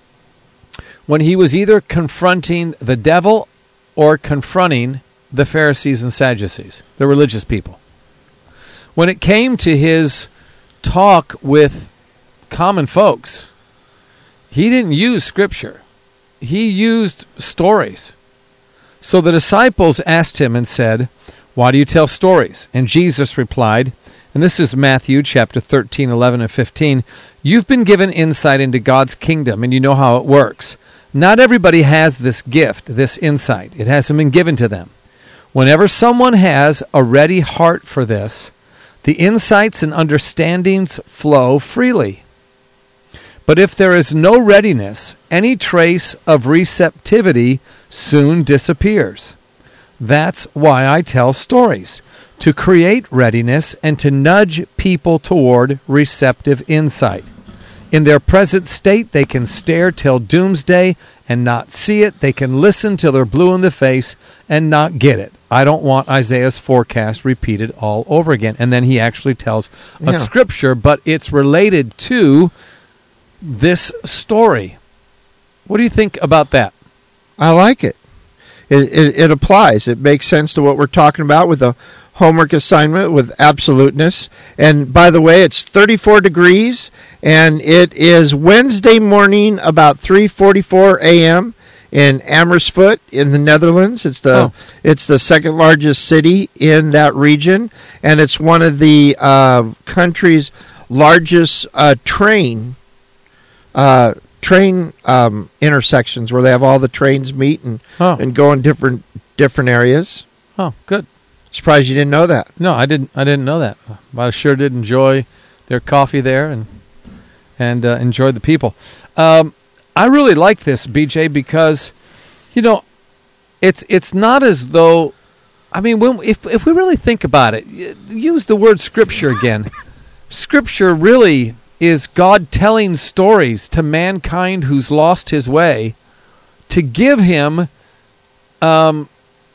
when he was either confronting the devil or confronting the Pharisees and Sadducees, the religious people. When it came to his talk with common folks, he didn't use Scripture. He used stories. So the disciples asked him and said, "Why do you tell stories?" And Jesus replied, and this is Matthew chapter thirteen, eleven, and fifteen, "You've been given insight into God's kingdom, and you know how it works. Not everybody has this gift, this insight. It hasn't been given to them. Whenever someone has a ready heart for this, the insights and understandings flow freely. But if there is no readiness, any trace of receptivity soon disappears. That's why I tell stories, to create readiness and to nudge people toward receptive insight. In their present state, they can stare till doomsday and not see it. They can listen till they're blue in the face and not get it. I don't want Isaiah's forecast repeated all over again." And then he actually tells a yeah. scripture, but it's related to this story. What do you think about that? I like it. It, it. it applies. It makes sense to what we're talking about with the homework assignment with absoluteness. And by the way, it's thirty-four degrees, and it is Wednesday morning about three forty-four a.m. in Amersfoort in the Netherlands. It's the oh. it's the second largest city in that region, and it's one of the uh, country's largest uh, train uh, train um, intersections where they have all the trains meet and oh. and go in different different areas. Oh, good. Surprised you didn't know that. No, I didn't. I didn't know that. But I sure did enjoy their coffee there and and uh, enjoyed the people. Um, I really like this, B J, because you know it's it's not as though. I mean, when if if we really think about it, use the word Scripture again. Scripture really is God telling stories to mankind who's lost his way, to give him um,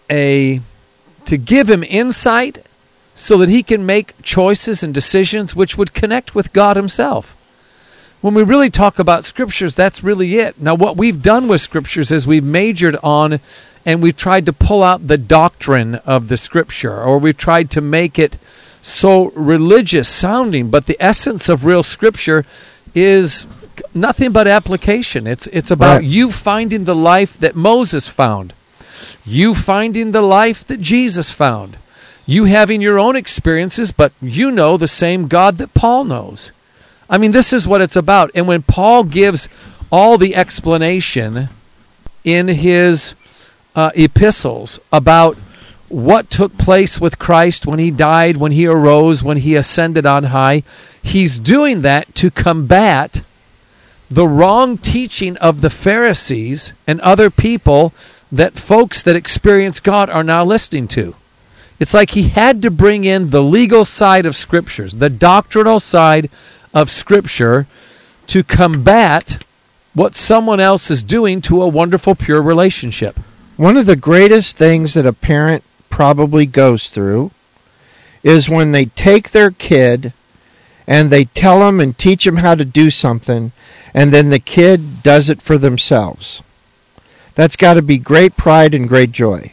a to give him insight so that he can make choices and decisions which would connect with God himself. When we really talk about Scriptures, that's really it. Now, what we've done with Scriptures is we've majored on and we've tried to pull out the doctrine of the Scripture, or we've tried to make it so religious sounding, but the essence of real Scripture is nothing but application. It's it's about right. you finding the life that Moses found, you finding the life that Jesus found, you having your own experiences, but you know the same God that Paul knows. I mean, this is what it's about. And when Paul gives all the explanation in his uh, epistles about what took place with Christ when he died, when he arose, when he ascended on high, he's doing that to combat the wrong teaching of the Pharisees and other people that folks that experience God are now listening to. It's like he had to bring in the legal side of Scriptures, the doctrinal side of Scripture, to combat what someone else is doing to a wonderful, pure relationship. One of the greatest things that a parent probably goes through is when they take their kid and they tell them and teach them how to do something, and then the kid does it for themselves. That's got to be great pride and great joy.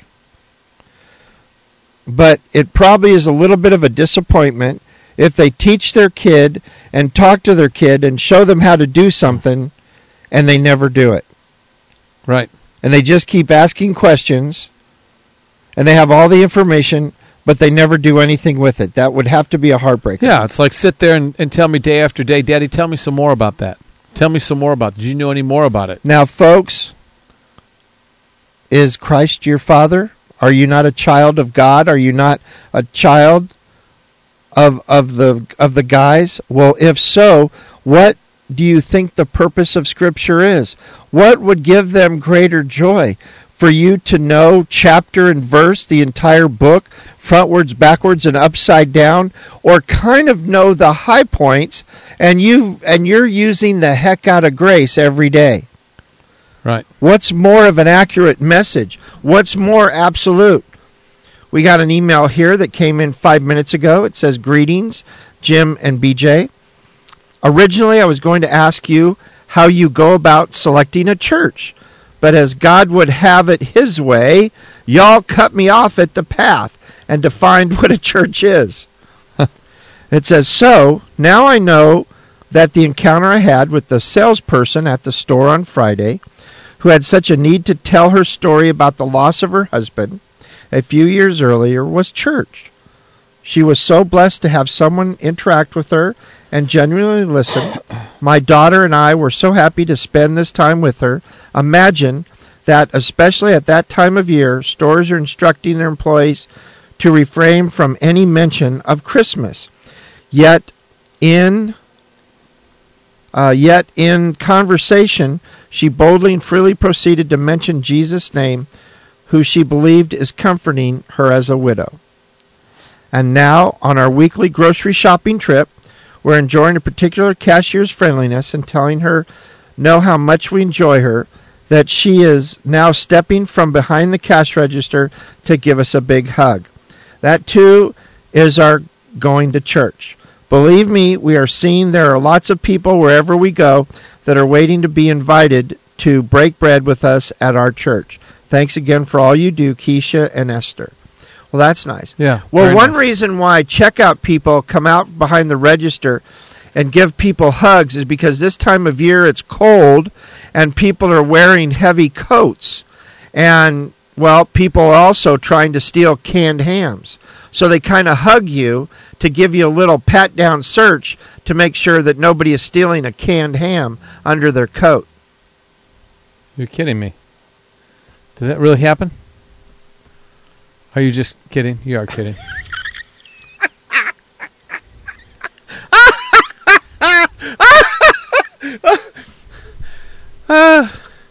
But it probably is a little bit of a disappointment if they teach their kid and talk to their kid and show them how to do something and they never do it. Right. And they just keep asking questions and they have all the information, but they never do anything with it. That would have to be a heartbreaker. Yeah, it's like sit there and, and tell me day after day, Daddy, tell me some more about that. Tell me some more about it. Did you know any more about it? Now, folks, is Christ your Father? Are you not a child of God? Are you not a child of of the of the guys? Well, if so, what do you think the purpose of Scripture is? What would give them greater joy? For you to know chapter and verse, the entire book, frontwards, backwards, and upside down, or kind of know the high points, and you and you're using the heck out of grace every day. Right. What's more of an accurate message? What's more absolute? We got an email here that came in five minutes ago. It says, "Greetings, Jim and B J. Originally, I was going to ask you how you go about selecting a church. But as God would have it his way, y'all cut me off at the path and defined what a church is." It says, "So, now I know that the encounter I had with the salesperson at the store on Friday, who had such a need to tell her story about the loss of her husband a few years earlier, was church. She was so blessed to have someone interact with her and genuinely listen. My daughter and I were so happy to spend this time with her. Imagine that, especially at that time of year, stores are instructing their employees to refrain from any mention of Christmas. Yet in uh, yet in conversation, she boldly and freely proceeded to mention Jesus' name, who she believed is comforting her as a widow. And now, on our weekly grocery shopping trip, we're enjoying a particular cashier's friendliness and telling her know how much we enjoy her, that she is now stepping from behind the cash register to give us a big hug. That, too, is our going to church. Believe me, we are seeing there are lots of people wherever we go that are waiting to be invited to break bread with us at our church. Thanks again for all you do, Keisha and Esther." Well, that's nice. Yeah. Well, one nice. reason why checkout people come out behind the register and give people hugs is because this time of year it's cold and people are wearing heavy coats. And, well, people are also trying to steal canned hams. So they kind of hug you to give you a little pat-down search to make sure that nobody is stealing a canned ham under their coat. You're kidding me. Did that really happen? Are you just kidding? You are kidding. uh.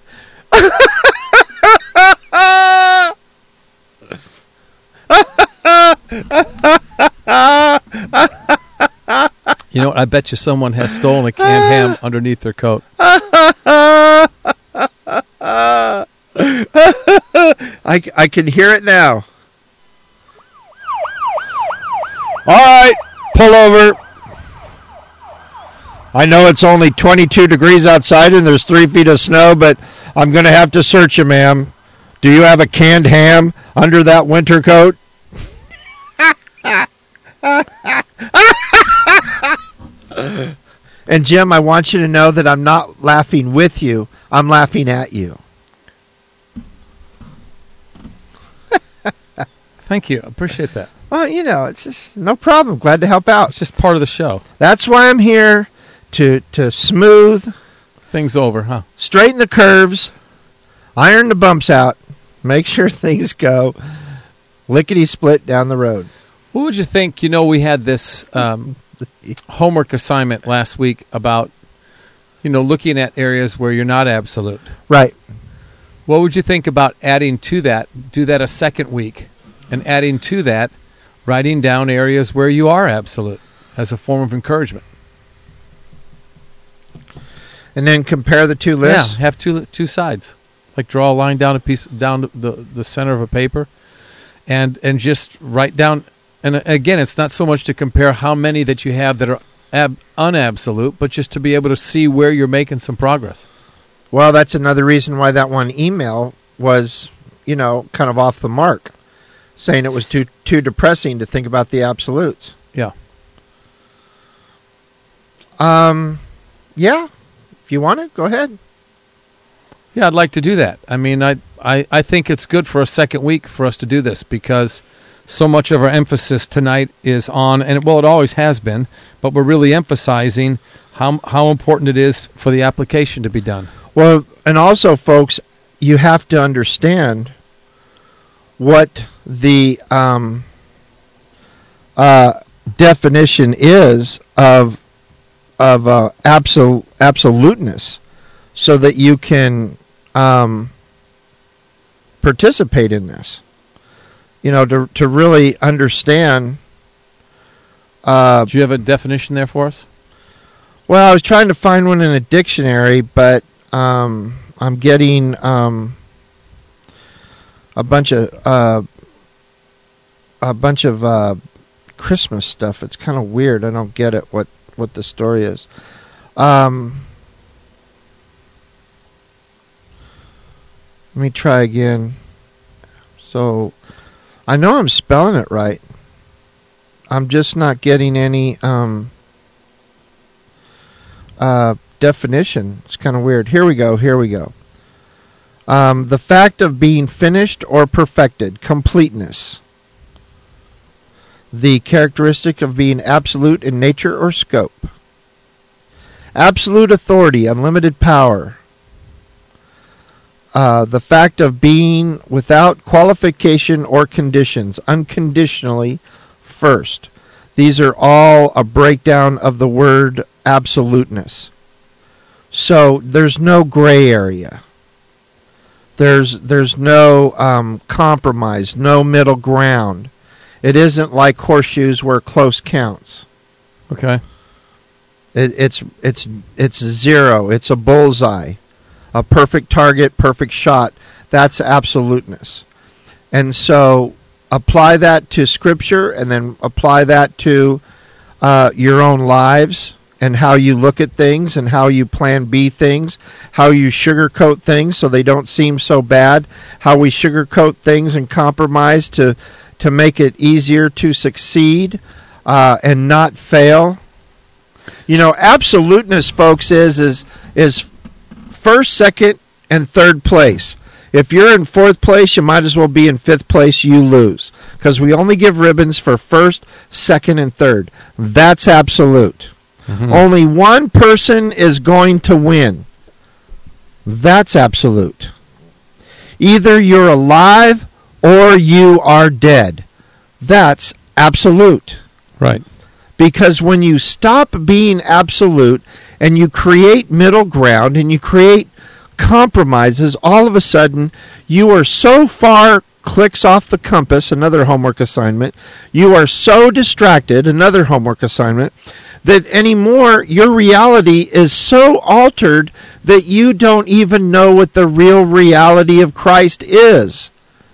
You know what? I bet you someone has stolen a canned ham underneath their coat. I, I can hear it now. All right, pull over. I know it's only twenty-two degrees outside and there's three feet of snow, but I'm going to have to search you, ma'am. Do you have a canned ham under that winter coat? And Jim, I want you to know that I'm not laughing with you. I'm laughing at you. Thank you. I appreciate that. Well, you know, it's just no problem. Glad to help out. It's just part of the show. That's why I'm here, to to smooth things over, huh? Straighten the curves, iron the bumps out, make sure things go lickety-split down the road. What would you think? You know, we had this um, homework assignment last week about, you know, looking at areas where you're not absolute. Right. What would you think about adding to that, do that a second week, and adding to that, writing down areas where you are absolute as a form of encouragement? And then compare the two lists? Yeah, have two two sides. Like draw a line down a piece down the the center of a paper, and and just write down. And again, it's not so much to compare how many that you have that are ab, unabsolute, but just to be able to see where you're making some progress. Well, that's another reason why that one email was, you know, kind of off the mark, saying it was too too depressing to think about the absolutes. Yeah. Um, yeah. If you want it, go ahead. Yeah, I'd like to do that. I mean, I, I, I think it's good for a second week for us to do this because so much of our emphasis tonight is on, and well, it always has been, but we're really emphasizing how how important it is for the application to be done. Well, and also, folks, you have to understand what the um, uh, definition is of of uh, absol- absoluteness, so that you can um, participate in this. You know, to to really understand. Uh, Do you have a definition there for us? Well, I was trying to find one in a dictionary, but um, I'm getting um, a bunch of uh, a bunch of uh, Christmas stuff. It's kind of weird. I don't get it. What what the story is. Um, let me try again. So, I know I'm spelling it right. I'm just not getting any um, uh, definition. It's kind of weird. Here we go. Here we go. Um, the fact of being finished or perfected, completeness. The characteristic of being absolute in nature or scope. Absolute authority, unlimited power. Uh, the fact of being without qualification or conditions, unconditionally first. These are all a breakdown of the word absoluteness. So there's no gray area. There's there's no um, compromise, no middle ground. It isn't like horseshoes where close counts. Okay. It, it's it's it's zero. It's a bullseye, a perfect target, perfect shot. That's absoluteness. And so apply that to Scripture, and then apply that to uh, your own lives and how you look at things and how you plan B things, how you sugarcoat things so they don't seem so bad, how we sugarcoat things and compromise to to make it easier to succeed uh, and not fail. You know, absoluteness, folks, is is is first, second, and third place. If you're in fourth place, you might as well be in fifth place. You lose, because we only give ribbons for first, second, and third. That's absolute. Mm-hmm. Only one person is going to win. That's absolute. Either you're alive or you are dead. That's absolute. Right. Because when you stop being absolute and you create middle ground and you create compromises, all of a sudden you are so far clicks off the compass, another homework assignment, you are so distracted, another homework assignment, that anymore your reality is so altered that you don't even know what the real reality of Christ is,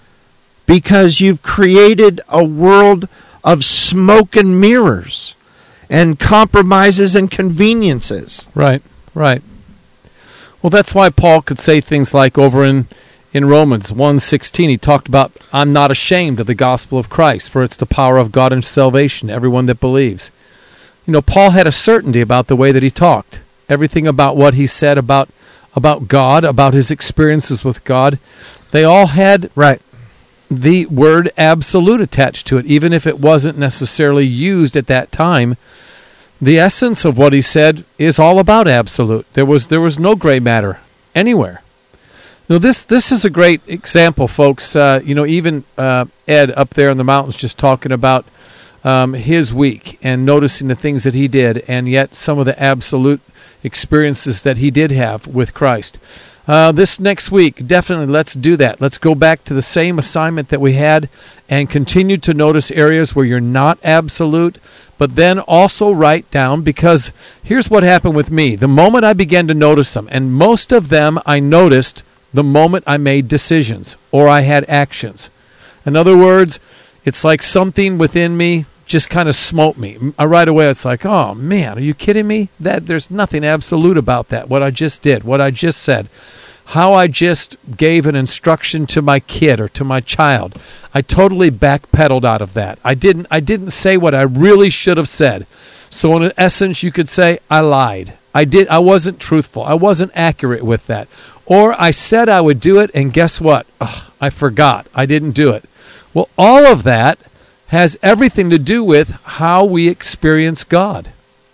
because you've created a world of smoke and mirrors and compromises and conveniences. Right, right. Well, that's why Paul could say things like over in, in Romans one sixteen, he talked about, I'm not ashamed of the gospel of Christ, for it's the power of God and salvation to everyone that believes. You know, Paul had a certainty about the way that he talked. Everything about what he said about about God, about his experiences with God, they all had right. the word absolute attached to it, even if it wasn't necessarily used at that time. The essence of what he said is all about absolute. There was there was no gray matter anywhere. Now this this is a great example, folks. Uh, you know, even uh, Ed up there in the mountains just talking about um, his week and noticing the things that he did, and yet some of the absolute experiences that he did have with Christ. Uh, this next week, definitely let's do that. Let's go back to the same assignment that we had and continue to notice areas where you're not absolute, but then also write down, because here's what happened with me. The moment I began to notice them, and most of them I noticed the moment I made decisions or I had actions. In other words, it's like something within me just kind of smote me. I, right away, it's like, oh, man, are you kidding me? That there's nothing absolute about that, what I just did, what I just said. How I just gave an instruction to my kid or to my child. I totally backpedaled out of that. I didn't I didn't say what I really should have said. So in essence, you could say I lied. I did I wasn't truthful. I wasn't accurate with that. Or I said I would do it, and guess what? Ugh, I forgot. I didn't do it. Well, all of that has everything to do with how we experience God.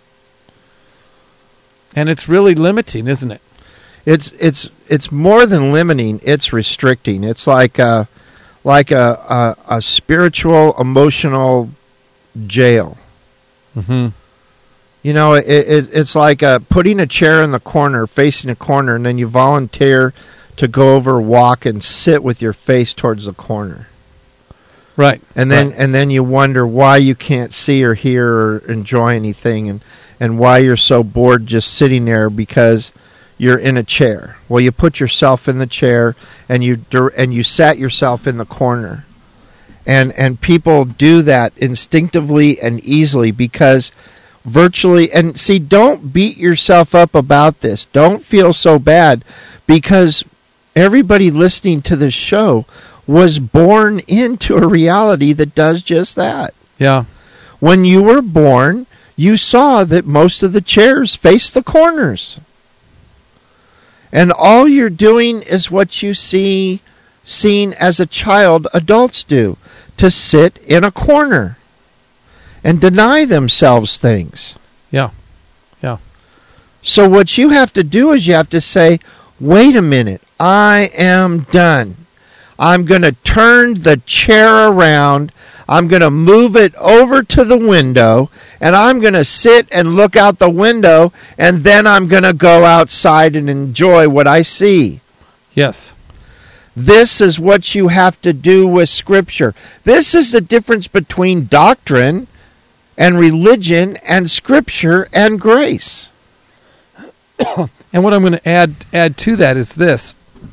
And it's really limiting, isn't it? It's it's it's more than limiting. It's restricting. It's like a like a a, a spiritual, emotional jail. Mm-hmm. You know, it, it it's like uh, putting a chair in the corner, facing a corner, and then you volunteer to go over, walk, and sit with your face towards the corner. Right. And then right. and then you wonder why you can't see or hear or enjoy anything, and and why you're so bored just sitting there because you're in a chair. Well, you put yourself in the chair, and you and you sat yourself in the corner, and and people do that instinctively and easily because virtually. And see, don't beat yourself up about this. Don't feel so bad, because everybody listening to this show was born into a reality that does just that. Yeah. When you were born, you saw that most of the chairs face the corners. And all you're doing is what you see seen as a child adults do, to sit in a corner and deny themselves things. Yeah. Yeah. So what you have to do is you have to say, wait a minute, I am done. I'm going to turn the chair around. I'm going to move it over to the window, and I'm going to sit and look out the window, and then I'm going to go outside and enjoy what I see. Yes. This is what you have to do with Scripture. This is the difference between doctrine and religion and Scripture and grace. And what I'm going to add add to that is this.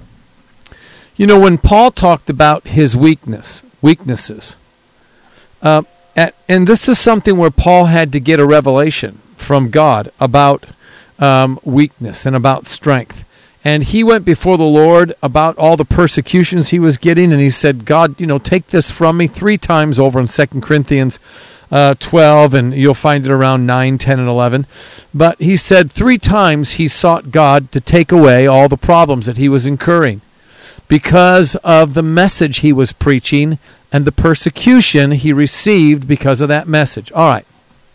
You know, when Paul talked about his weakness, weaknesses, uh, at, and this is something where Paul had to get a revelation from God about um, weakness and about strength. And he went before the Lord about all the persecutions he was getting, and he said, God, you know, take this from me, three times over in Second Corinthians uh, twelve, and you'll find it around nine, ten, and eleven. But he said three times he sought God to take away all the problems that he was incurring because of the message he was preaching and the persecution he received because of that message. All right.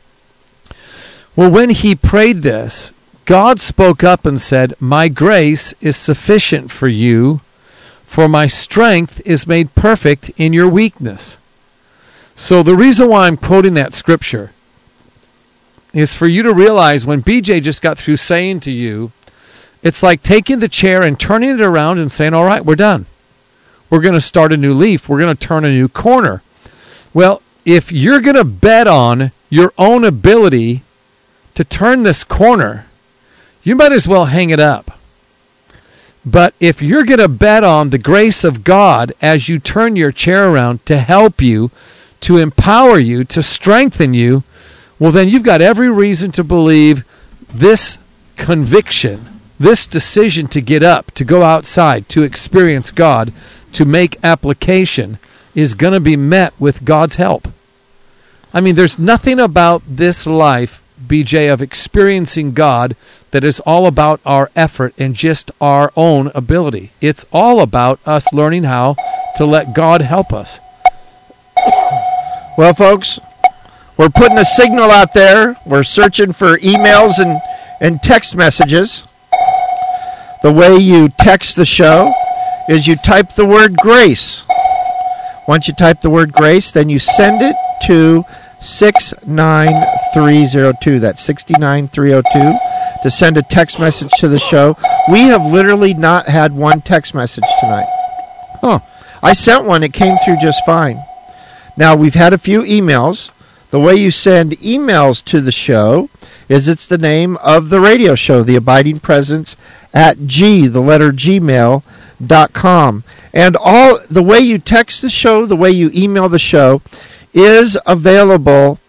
Well, when he prayed this, God spoke up and said, my grace is sufficient for you, for my strength is made perfect in your weakness. So the reason why I'm quoting that scripture is for you to realize when B J just got through saying to you, it's like taking the chair and turning it around and saying, all right, we're done. We're going to start a new leaf. We're going to turn a new corner. Well, if you're going to bet on your own ability to turn this corner, you might as well hang it up. But if you're going to bet on the grace of God as you turn your chair around to help you, to empower you, to strengthen you, well, then you've got every reason to believe this conviction, this decision to get up, to go outside, to experience God, to make application, is going to be met with God's help. I mean, there's nothing about this life, B J, of experiencing God that is all about our effort and just our own ability. It's all about us learning how to let God help us. Well, folks, we're putting a signal out there. We're searching for emails and, and text messages. The way you text the show is you type the word grace. Once you type the word grace, then you send it to six nine three zero two. That's six nine three zero two to send a text message to the show. We have literally not had one text message tonight. Huh. I sent one. It came through just fine. Now, we've had a few emails. The way you send emails to the show is it's the name of the radio show, The Abiding Presence, at G, the letter gmail dot com. And all the way you text the show, the way you email the show, is available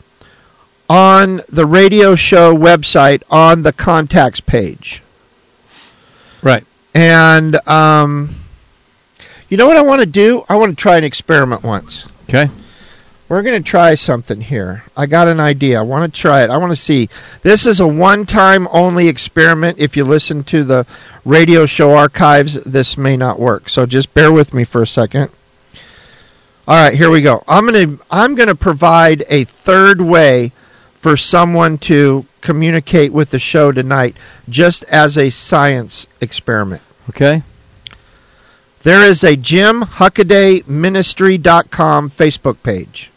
on the radio show website on the contacts page. Right. And um, you know what I want to do? I want to try an experiment once. Okay. We're going to try something here. I got an idea. I want to try it. I want to see. This is a one-time only experiment. If you listen to the radio show archives, this may not work. So just bear with me for a second. All right, here we go. I'm going to I'm going to provide a third way for someone to communicate with the show tonight, just as a science experiment. Okay. There is a Jim Huckaday Ministry dot com Facebook page.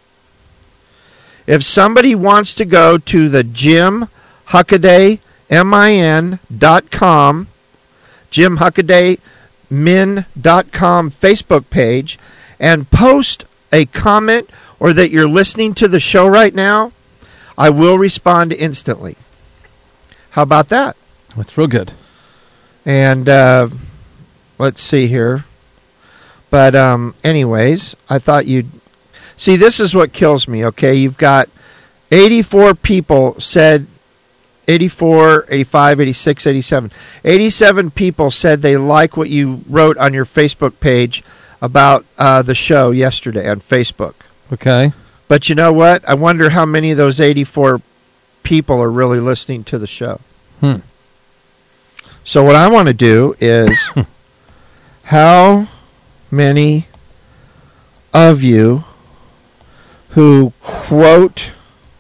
If somebody wants to go to the Jim Huckaday, M I N dot com, Jim Huckaday Min dot com Facebook page, and post a comment or that you're listening to the show right now, I will respond instantly. How about that? That's real good. And uh, let's see here. But um, anyways, I thought you'd... See, this is what kills me, okay? You've got eighty-four people said, eighty-four, eighty-five, eighty-six, eighty-seven. eighty-seven people said they like what you wrote on your Facebook page about uh, the show yesterday on Facebook. Okay. But you know what? I wonder how many of those eighty-four people are really listening to the show. Hmm. So what I want to do is, how many of you who quote,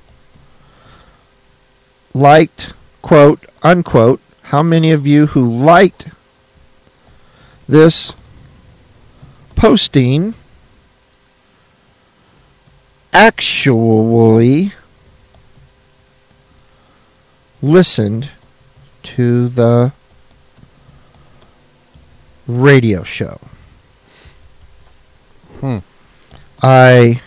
liked, quote, unquote, how many of you who liked this posting actually listened to the radio show? Hmm. I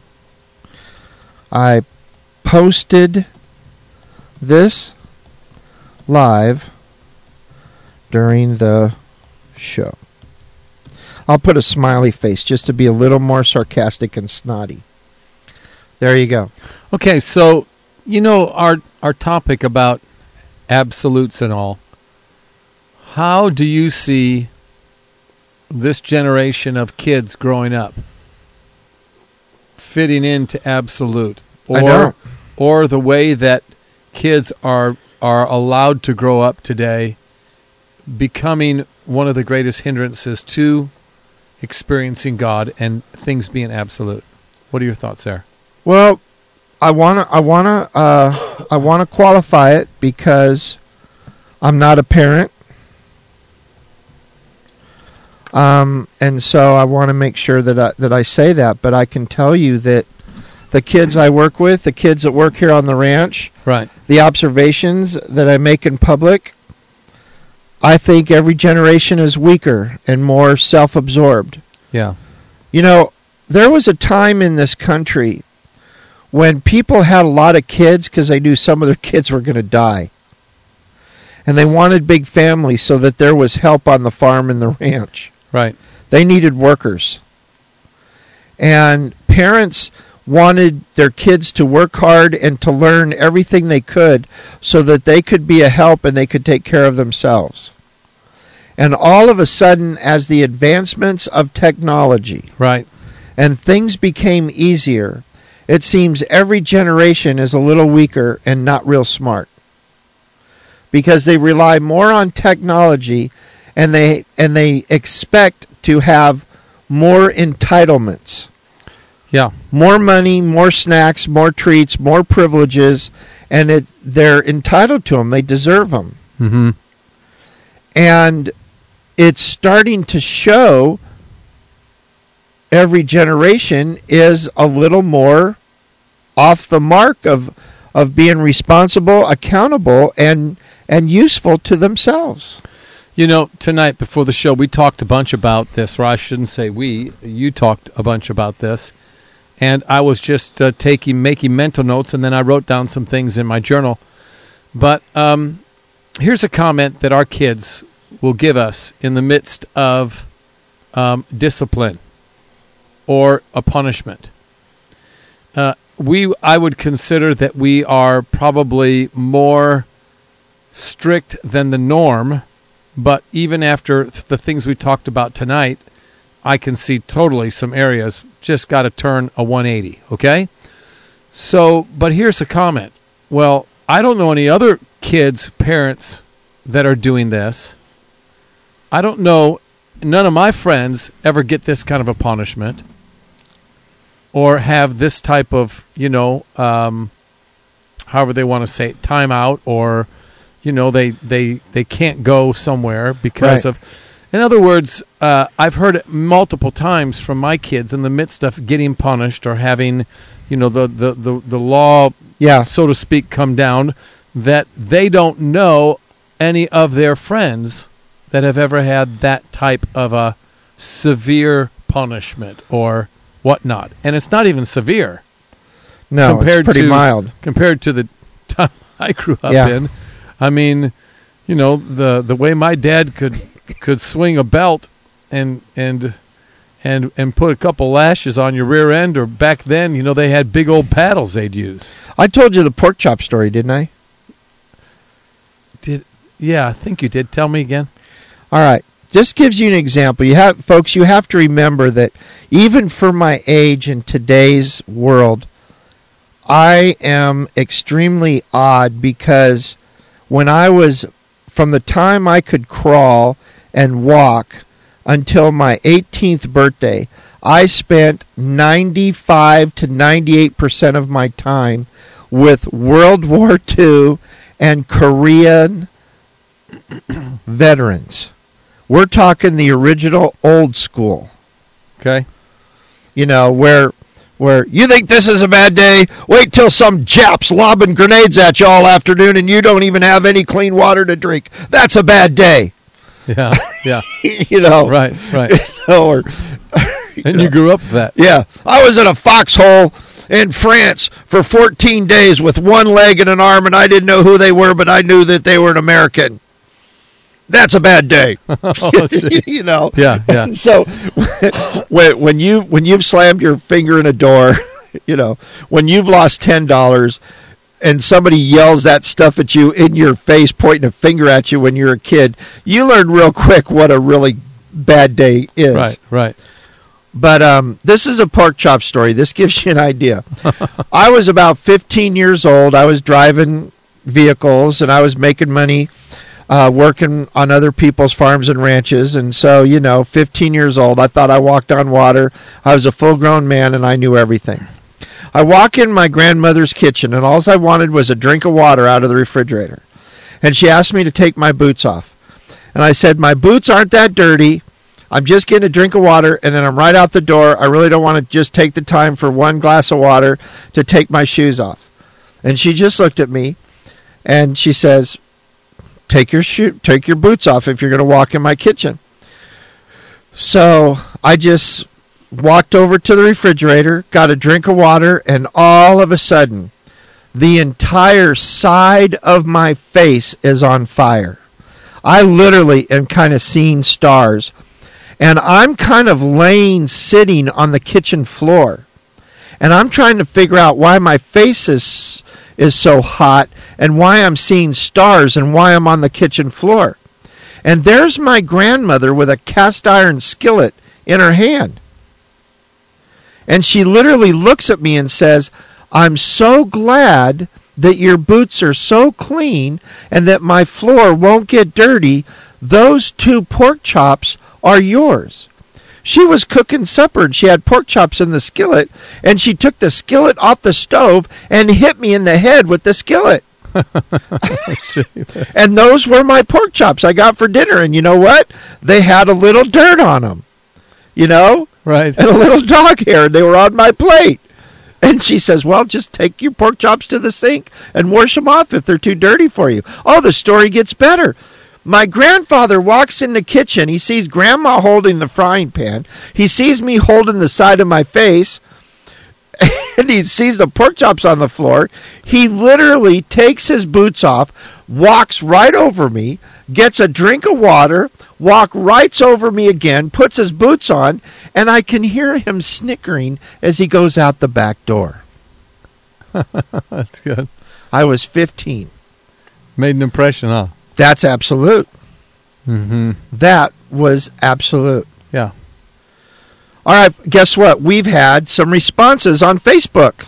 I posted this live during the show. I'll put a smiley face just to be a little more sarcastic and snotty. There you go. Okay, so you know our our topic about absolutes and all. how do you see this generation of kids growing up fitting into absolute, I know. or or the way that kids are are allowed to grow up today, becoming one of the greatest hindrances to experiencing God and things being absolute? What are your thoughts there? Well, I wanna, I wanna, uh, I wanna qualify it because I'm not a parent, um, and so I want to make sure that I, that I say that. But I can tell you that the kids I work with, the kids that work here on the ranch, Right. the observations that I make in public, I think every generation is weaker and more self-absorbed. Yeah. You know, there was a time in this country when people had a lot of kids because they knew some of their kids were going to die. And they wanted big families so that there was help on the farm and the ranch. Right. They needed workers. And parents wanted their kids to work hard and to learn everything they could so that they could be a help and they could take care of themselves. And all of a sudden, as the advancements of technology Right. and things became easier, it seems every generation is a little weaker and not real smart. Because they rely more on technology and they and they expect to have more entitlements. Yeah. More money, more snacks, more treats, more privileges, and it, they're entitled to them. They deserve them. Mm-hmm. And it's starting to show every generation is a little more off the mark of of being responsible, accountable, and and useful to themselves. You know, tonight before the show, we talked a bunch about this, or I shouldn't say we. You talked a bunch about this, and I was just uh, taking, making mental notes, and then I wrote down some things in my journal. But um, here's a comment that our kids will give us in the midst of um, discipline or a punishment. Uh, we, I would consider that we are probably more strict than the norm, but even after th- the things we talked about tonight, I can see totally some areas just got to turn a one eighty, okay? So, but here's a comment. Well, I don't know any other kids, parents that are doing this. I don't know, none of my friends ever get this kind of a punishment or have this type of, you know, um, however they want to say it, timeout, or you know, they, they, they can't go somewhere because Right. of... In other words, uh, I've heard it multiple times from my kids in the midst of getting punished or having, you know, the, the, the, the law, Yeah. so to speak, come down, that they don't know any of their friends that have ever had that type of a severe punishment or whatnot. And it's not even severe. No, compared it's pretty to, mild. Compared to the time I grew up Yeah. in. I mean, you know, the the way my dad could could swing a belt and and and and put a couple lashes on your rear end, or back then, you know, they had big old paddles they'd use. I told you the pork chop story, didn't I? Did yeah, I think you did. Tell me again. All right. Just gives you an example. You have, folks, you have to remember that even for my age in today's world, I am extremely odd because when I was, from the time I could crawl and walk until my eighteenth birthday, I spent ninety-five to ninety-eight percent of my time with World War Two and Korean veterans. We're talking the original old school. Okay. You know, where where you think this is a bad day, wait till some Japs lobbing grenades at you all afternoon and you don't even have any clean water to drink. That's a bad day. Yeah, yeah. You know. Right, right. You know, or, you And know. you grew up with that. Yeah. I was in a foxhole in France for fourteen days with one leg and an arm, and I didn't know who they were, but I knew that they were an American. That's a bad day. Oh, gee. You know. Yeah, yeah. And so when when you when you've slammed your finger in a door, you know, when you've lost ten dollars, and somebody yells that stuff at you in your face, pointing a finger at you when you're a kid, you learn real quick what a really bad day is. Right, right. But um, this is a pork chop story. This gives you an idea. I was about fifteen years old. I was driving vehicles, and I was making money uh, working on other people's farms and ranches. And so, you know, fifteen years old, I thought I walked on water. I was a full-grown man, and I knew everything. I walk in my grandmother's kitchen, and all I wanted was a drink of water out of the refrigerator. And she asked me to take my boots off. And I said, my boots aren't that dirty. I'm just getting a drink of water, and then I'm right out the door. I really don't want to just take the time for one glass of water to take my shoes off. And she just looked at me, and she says, take your shoe, take your boots off if you're going to walk in my kitchen. So I just walked over to the refrigerator, got a drink of water, and all of a sudden, the entire side of my face is on fire. I literally am kind of seeing stars. And I'm kind of laying, sitting on the kitchen floor. And I'm trying to figure out why my face is, is so hot and why I'm seeing stars and why I'm on the kitchen floor. And there's my grandmother with a cast iron skillet in her hand. And she literally looks at me and says, I'm so glad that your boots are so clean and that my floor won't get dirty. Those two pork chops are yours. She was cooking supper, and she had pork chops in the skillet, and she took the skillet off the stove and hit me in the head with the skillet. And those were my pork chops I got for dinner, and you know what? They had a little dirt on them, you know? Right. And a little dog hair. They were on my plate. And she says, well, just take your pork chops to the sink and wash them off if they're too dirty for you. Oh, the story gets better. My grandfather walks in the kitchen. He sees Grandma holding the frying pan. He sees me holding the side of my face. And he sees the pork chops on the floor. He literally takes his boots off, walks right over me, gets a drink of water, walk right over me again, puts his boots on, and I can hear him snickering as he goes out the back door. That's good. I was fifteen. Made an impression, huh? That's absolute. Mm-hmm. That was absolute. Yeah. All right, guess what? We've had some responses on Facebook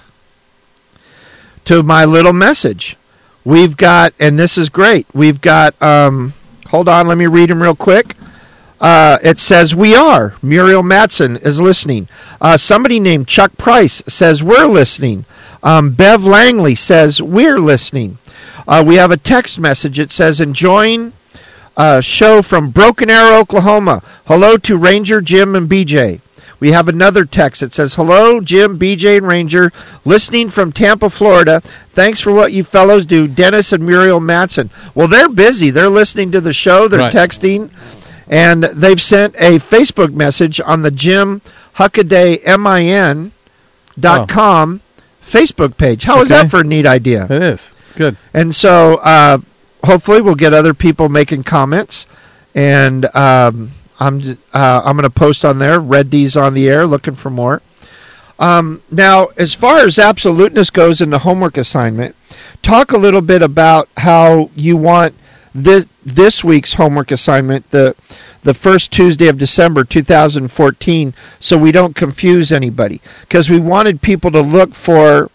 to my little message. We've got, and this is great, we've got, um, hold on, let me read them real quick. Uh, it says, we are. Muriel Matson is listening. Uh, somebody named Chuck Price says, we're listening. Um, Bev Langley says, we're listening. Uh, we have a text message. It says, enjoying a show from Broken Arrow, Oklahoma. Hello to Ranger, Jim, and B J. We have another text. It says, hello, Jim, B J, and Ranger. Listening from Tampa, Florida. Thanks for what you fellows do. Dennis and Muriel Matson. Well, they're busy. They're listening to the show. They're right. texting. And they've sent a Facebook message on the Jim Huckaday M I N dot com oh. Facebook page. How okay. is that for a neat idea? It is. It's good. And so uh, hopefully we'll get other people making comments. And um, I'm uh, I'm going to post on there. Read these on the air. Looking for more. Um, now, as far as absoluteness goes in the homework assignment, talk a little bit about how you want this this week's homework assignment, the the first Tuesday of December two thousand fourteen, so we don't confuse anybody, because we wanted people to look for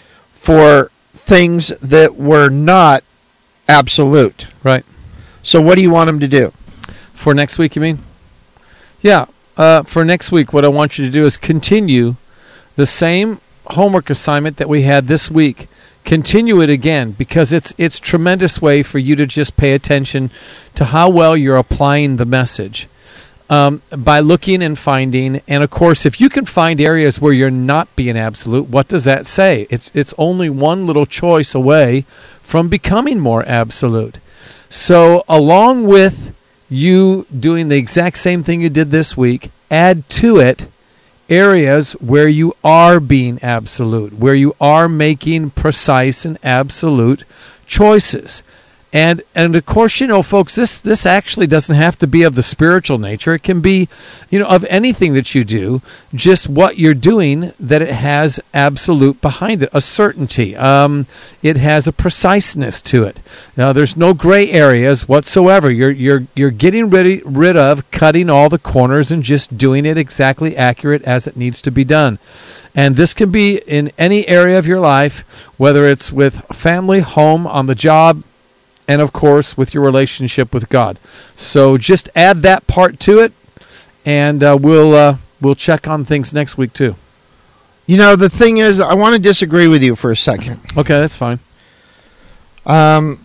for things that were not absolute. Right. So what do you want them to do? For next week, you mean? Yeah. Uh, for next week, what I want you to do is continue the same homework assignment that we had this week. Continue it again, because it's it's tremendous way for you to just pay attention to how well you're applying the message um, by looking and finding. And of course, if you can find areas where you're not being absolute, what does that say? It's it's only one little choice away from becoming more absolute. So along with you doing the exact same thing you did this week, add to it areas where you are being absolute, where you are making precise and absolute choices. And and of course, you know, folks, this this actually doesn't have to be of the spiritual nature. It can be, you know, of anything that you do, just what you're doing, that it has absolute behind it, a certainty. Um, it has a preciseness to it. Now, there's no gray areas whatsoever. You're you're you're getting rid rid of cutting all the corners and just doing it exactly accurate as it needs to be done. And this can be in any area of your life, whether it's with family, home, on the job, and of course with your relationship with God. So just add that part to it, and uh, we'll uh, we'll check on things next week too. You know, the thing is, I want to disagree with you for a second. Okay, that's fine. Um,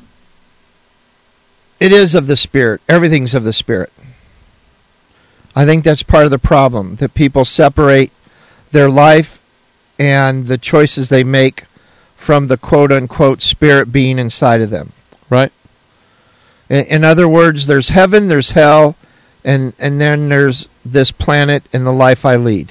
it is of the Spirit. Everything's of the Spirit. I think that's part of the problem, that people separate their life and the choices they make from the quote-unquote Spirit being inside of them. Right. In, in other words, there's heaven, there's hell, and, and then there's this planet and the life I lead.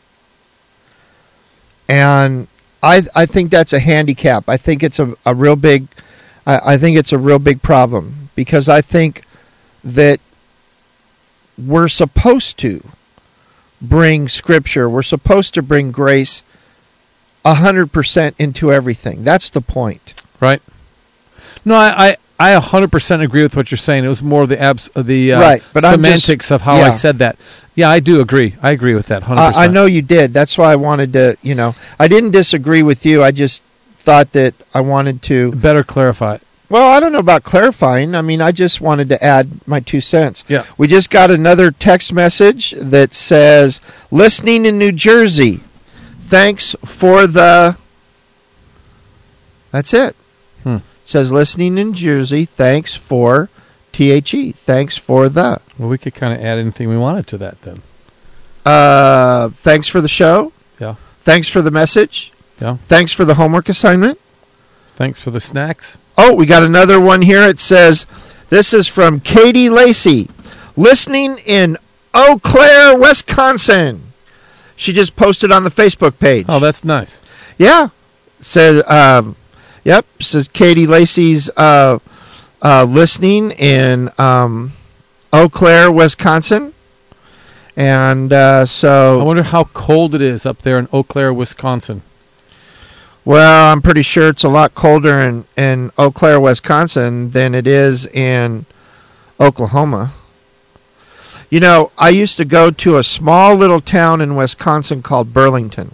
And I I think that's a handicap. I think it's a, a real big I, I think it's a real big problem, because I think that we're supposed to bring Scripture, we're supposed to bring grace a hundred percent into everything. That's the point. Right. No, I, I, I one hundred percent agree with what you're saying. It was more the abs, the uh, right, but semantics just, of how yeah. I said that. Yeah, I do agree. I agree with that one hundred percent. I, I know you did. That's why I wanted to, you know, I didn't disagree with you. I just thought that I wanted to... Better clarify it. Well, I don't know about clarifying. I mean, I just wanted to add my two cents. Yeah. We just got another text message that says, listening in New Jersey. Thanks for the... That's it. Hmm. Says, listening in Jersey. Thanks for T H E. Thanks for the... Well, we could kind of add anything we wanted to that then. Uh, thanks for the show. Yeah. Thanks for the message. Yeah. Thanks for the homework assignment. Thanks for the snacks. Oh, we got another one here. It says, this is from Katie Lacey, listening in Eau Claire, Wisconsin. She just posted on the Facebook page. Oh, that's nice. Yeah. Says, um, yep, says Katie Lacey's uh, uh, listening in um, Eau Claire, Wisconsin. And uh, so... I wonder how cold it is up there in Eau Claire, Wisconsin. Well, I'm pretty sure it's a lot colder in, in Eau Claire, Wisconsin than it is in Oklahoma. You know, I used to go to a small little town in Wisconsin called Burlington.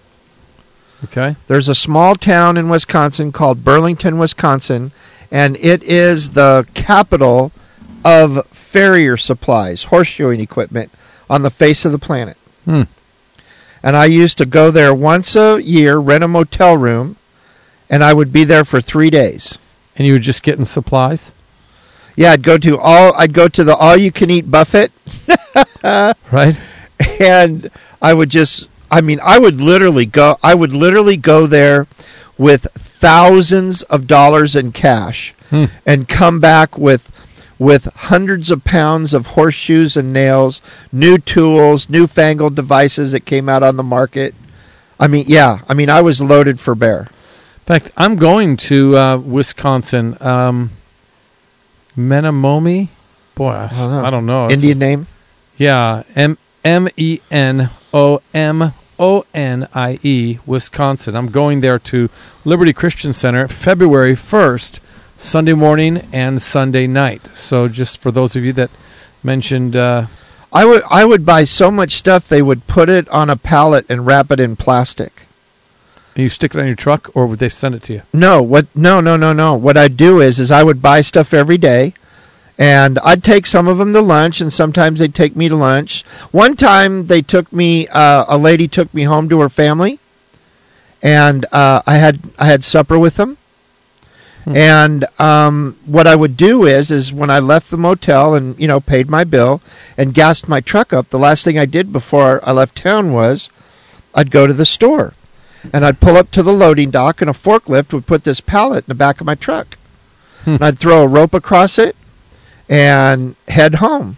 Okay. There's a small town in Wisconsin called Burlington, Wisconsin, and it is the capital of farrier supplies, horseshoeing equipment on the face of the planet. Hmm. And I used to go there once a year, rent a motel room, and I would be there for three days. And you were just getting supplies? Yeah, I'd go to all. I'd go to the all-you-can-eat buffet, right? And I would just. I mean, I would literally go. I would literally go there with thousands of dollars in cash, hmm. and come back with. with hundreds of pounds of horseshoes and nails, new tools, newfangled devices that came out on the market. I mean, yeah. I mean, I was loaded for bear. In fact, I'm going to uh, Wisconsin. Um, Menomonie? Boy, I don't know. I don't know. Indian name? Yeah. M M E N O M O N I E, Wisconsin. I'm going there to Liberty Christian Center February first. Sunday morning and Sunday night. So just for those of you that mentioned... Uh, I would I would buy so much stuff they would put it on a pallet and wrap it in plastic. you stick it on your truck, or would they send it to you? No, what? No, no, no, no. What I'd do is, is I would buy stuff every day, and I'd take some of them to lunch, and sometimes they'd take me to lunch. One time they took me, uh, a lady took me home to her family, and uh, I had I had supper with them. Hmm. And um, what I would do is, is when I left the motel and, you know, paid my bill and gassed my truck up, the last thing I did before I left town was I'd go to the store. And I'd pull up to the loading dock, and a forklift would put this pallet in the back of my truck. Hmm. And I'd throw a rope across it and head home.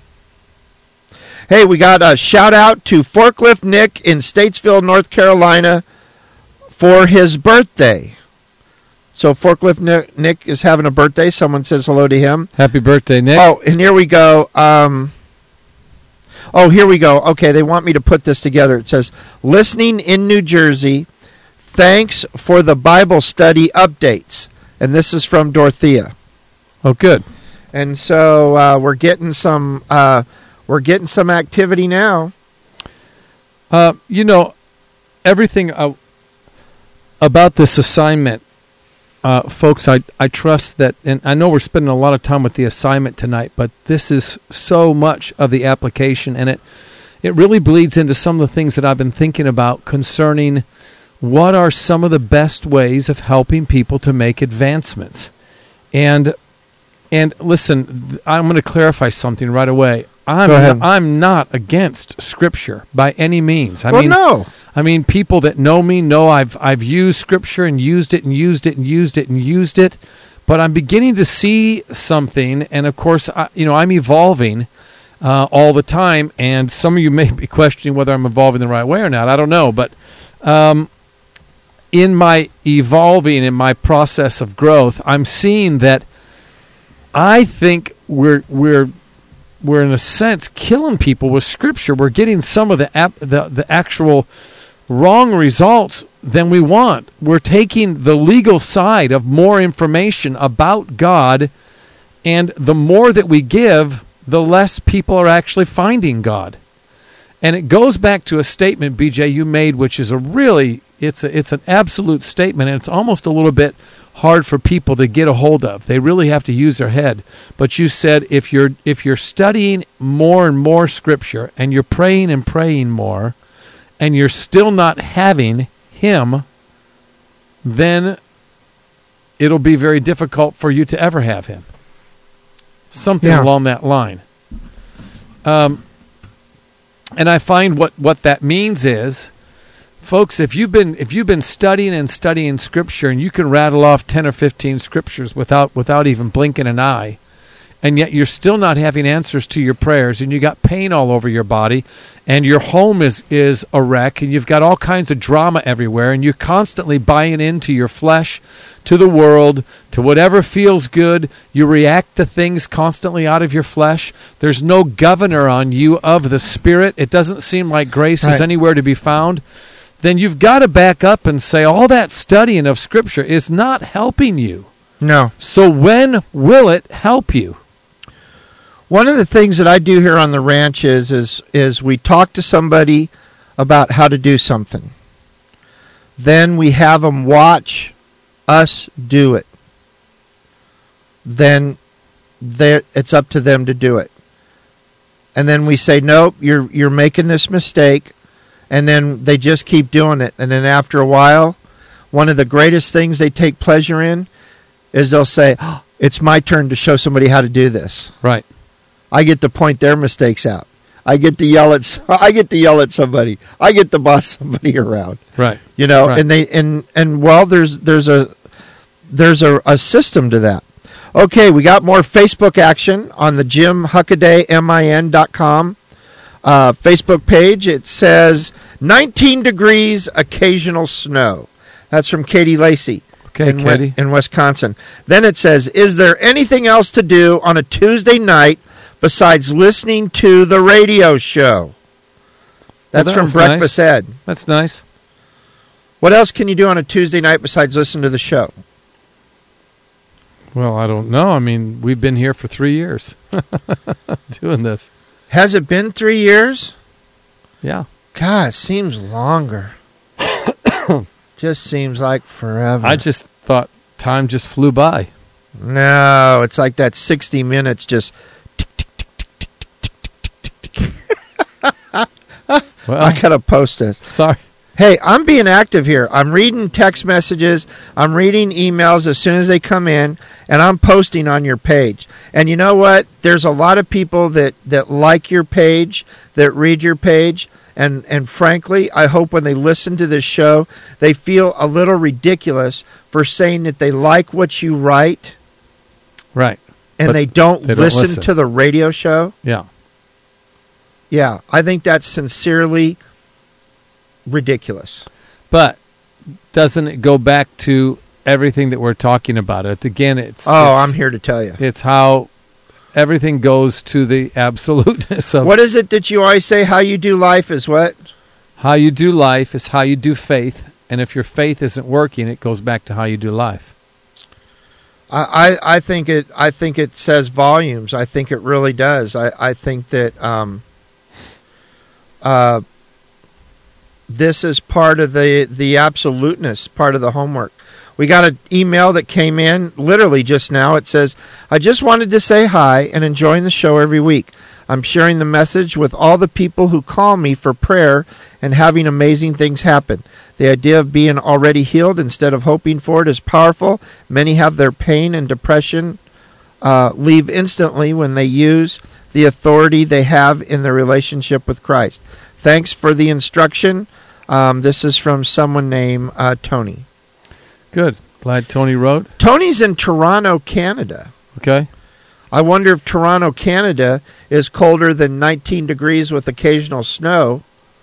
Hey, we got a shout out to Forklift Nick in Statesville, North Carolina for his birthday. So Forklift Nick, Nick is having a birthday. Someone says hello to him. Happy birthday, Nick. Oh, and here we go. Um, oh, here we go. Okay, they want me to put this together. It says, listening in New Jersey. Thanks for the Bible study updates. And this is from Dorothea. Oh, good. And so uh, we're getting some uh, we're getting some activity now. Uh, you know, everything uh, about this assignment, uh, folks, I, I trust that, and I know we're spending a lot of time with the assignment tonight, but this is so much of the application, and it, it really bleeds into some of the things that I've been thinking about concerning what are some of the best ways of helping people to make advancements. And and listen, I'm going to clarify something right away. I'm Go ahead. Not, I'm not against Scripture by any means. I well, mean, no. I mean, people that know me know I've I've used Scripture and used it and used it and used it and used it, but I'm beginning to see something, and of course, I, you know, I'm evolving uh, all the time, and some of you may be questioning whether I'm evolving the right way or not. I don't know, but um, in my evolving, in my process of growth, I'm seeing that I think we're we're we're in a sense killing people with Scripture. We're getting some of the ap- the the actual wrong results than we want. We're taking the legal side of more information about God, and the more that we give, the less people are actually finding God. And it goes back to a statement, B J, you made, which is a really, it's a, it's an absolute statement, and it's almost a little bit hard for people to get a hold of. They really have to use their head. But you said if you're if you're studying more and more Scripture, and you're praying and praying more, and you're still not having Him, then it'll be very difficult for you to ever have Him. Something Yeah. along that line. Um, and I find what, what that means is, folks, if you've been if you've been studying and studying Scripture, and you can rattle off ten or fifteen scriptures without without even blinking an eye, and yet you're still not having answers to your prayers, and you got pain all over your body, and your home is, is a wreck, and you've got all kinds of drama everywhere, and you're constantly buying into your flesh, to the world, to whatever feels good, you react to things constantly out of your flesh, there's no governor on you of the Spirit, it doesn't seem like grace Right. is anywhere to be found, then you've got to back up and say all that studying of Scripture is not helping you. No. So when will it help you? One of the things that I do here on the ranch is is is we talk to somebody about how to do something. Then we have them watch us do it. Then it's up to them to do it. And then we say, nope, you're you're making this mistake. And then they just keep doing it. And then after a while, one of the greatest things they take pleasure in is they'll say, oh, it's my turn to show somebody how to do this. Right. I get to point their mistakes out. I get to yell at I get to yell at somebody. I get to boss somebody around. Right. You know, Right. and they and and well there's there's a there's a, a system to that. Okay, we got more Facebook action on the Jim Huckaday M I N dot com uh, Facebook page. It says nineteen degrees, occasional snow. That's from Katie Lacey. Okay, in, Katie. in Wisconsin. Then it says, is there anything else to do on a Tuesday night besides listening to the radio show? That's that from was Breakfast nice. Ed. That's nice. What else can you do on a Tuesday night besides listen to the show? Well, I don't know. I mean, we've been here for three years doing this. Has it been three years? Yeah. God, it seems longer. Just seems like forever. I just thought time just flew by. No, it's like that sixty minutes just... Well, I gotta post this. sorry. Hey, I'm being active here. I'm reading text messages. I'm reading emails as soon as they come in, and I'm posting on your page. And you know what? There's a lot of people that, that like your page, that read your page, and, and frankly, I hope when they listen to this show, they feel a little ridiculous for saying that they like what you write, Right. and But they don't, they don't listen, listen. to the radio show. Yeah. Yeah, I think that's sincerely ridiculous. But doesn't it go back to everything that we're talking about. It again, it's oh, it's, I'm here to tell you. It's how everything goes to the absoluteness of what is it that you always say? How you do life is what? How you do life is how you do faith, and if your faith isn't working, it goes back to how you do life. I, I, I think it. I think it says volumes. I think it really does. I, I think that um, uh, this is part of the the absoluteness, part of the homework. We got an email that came in literally just now. It says, I just wanted to say hi and enjoying the show every week. I'm sharing the message with all the people who call me for prayer and having amazing things happen. The idea of being already healed instead of hoping for it is powerful. Many have their pain and depression uh, leave instantly when they use the authority they have in their relationship with Christ. Thanks for the instruction. Um, this is from someone named uh, Tony. Good. Glad Tony wrote. Tony's in Toronto, Canada. Okay. I wonder if Toronto, Canada is colder than nineteen degrees with occasional snow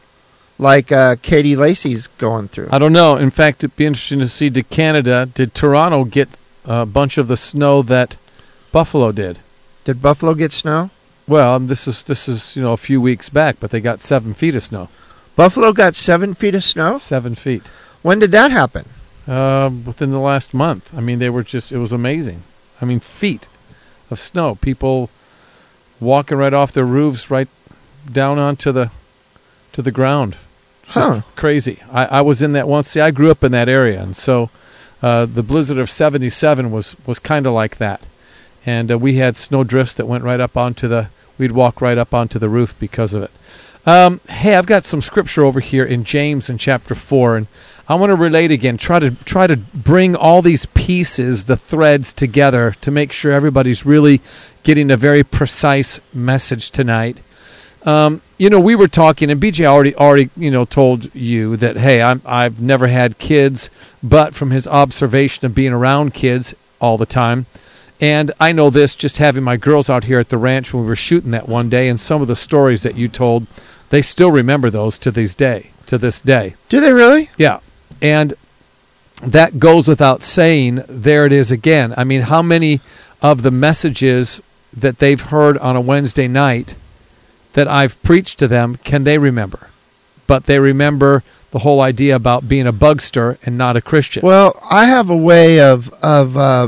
like uh, Katie Lacey's going through. I don't know. In fact, it'd be interesting to see, did Canada, did Toronto get a bunch of the snow that Buffalo did? Did Buffalo get snow? Well, this is, this is you know, a few weeks back, but they got seven feet of snow. Buffalo got seven feet of snow? Seven feet. When did that happen? Uh, within the last month. I mean, they were just, it was amazing. I mean, feet of snow. People walking right off their roofs, right down onto the to the ground. Just huh. Crazy. I, I was in that once. See, I grew up in that area, and so uh, the blizzard of seventy-seven was, was kind of like that. And uh, we had snow drifts that went right up onto the, we'd walk right up onto the roof because of it. Um, hey, I've got some scripture over here in James in chapter four, and I want to relate again, try to try to bring all these pieces, the threads together to make sure everybody's really getting a very precise message tonight. Um, you know, we were talking, and B J already already you know told you that, hey, I'm, I've never had kids, but from his observation of being around kids all the time, and I know this just having my girls out here at the ranch when we were shooting that one day, and some of the stories that you told, they still remember those to this day. To this day, do they really? Yeah. And that goes without saying, there it is again. I mean, how many of the messages that they've heard on a Wednesday night that I've preached to them can they remember? But they remember the whole idea about being a bugster and not a Christian. Well, I have a way of, of uh,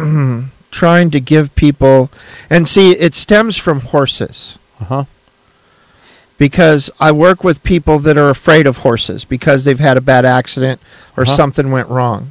trying to give people, and see, it stems from horses. Uh-huh. Because I work with people that are afraid of horses because they've had a bad accident or uh-huh. something went wrong.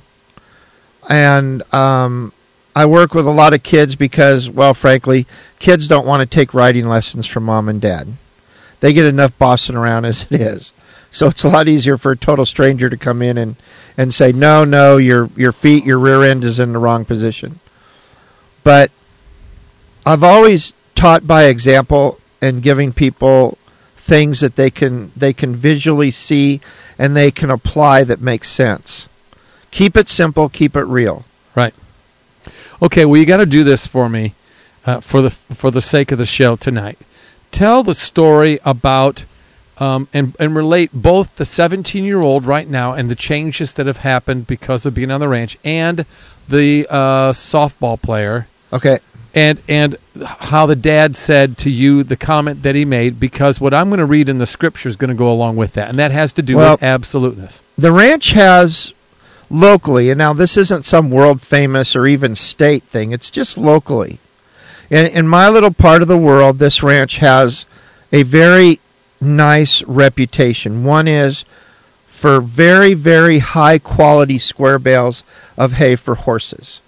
And um, I work with a lot of kids because, well, frankly, kids don't want to take riding lessons from mom and dad. They get enough bossing around as it is. So it's a lot easier for a total stranger to come in and, and say, no, no, your your feet, your rear end is in the wrong position. But I've always taught by example and giving people things that they can they can visually see and they can apply that makes sense. Keep it simple, keep it real. Right. Okay, well, you got to do this for me, uh, for the for the sake of the show tonight. Tell the story about um, and and relate both the seventeen-year-old right now and the changes that have happened because of being on the ranch, and the uh, softball player. Okay. And and how the dad said to you the comment that he made, because what I'm going to read in the scripture is going to go along with that, and that has to do well, with absoluteness. The ranch has locally, and now this isn't some world famous or even state thing, it's just locally. In, in my little part of the world, this ranch has a very nice reputation. One is for very, very high quality square bales of hay for horses.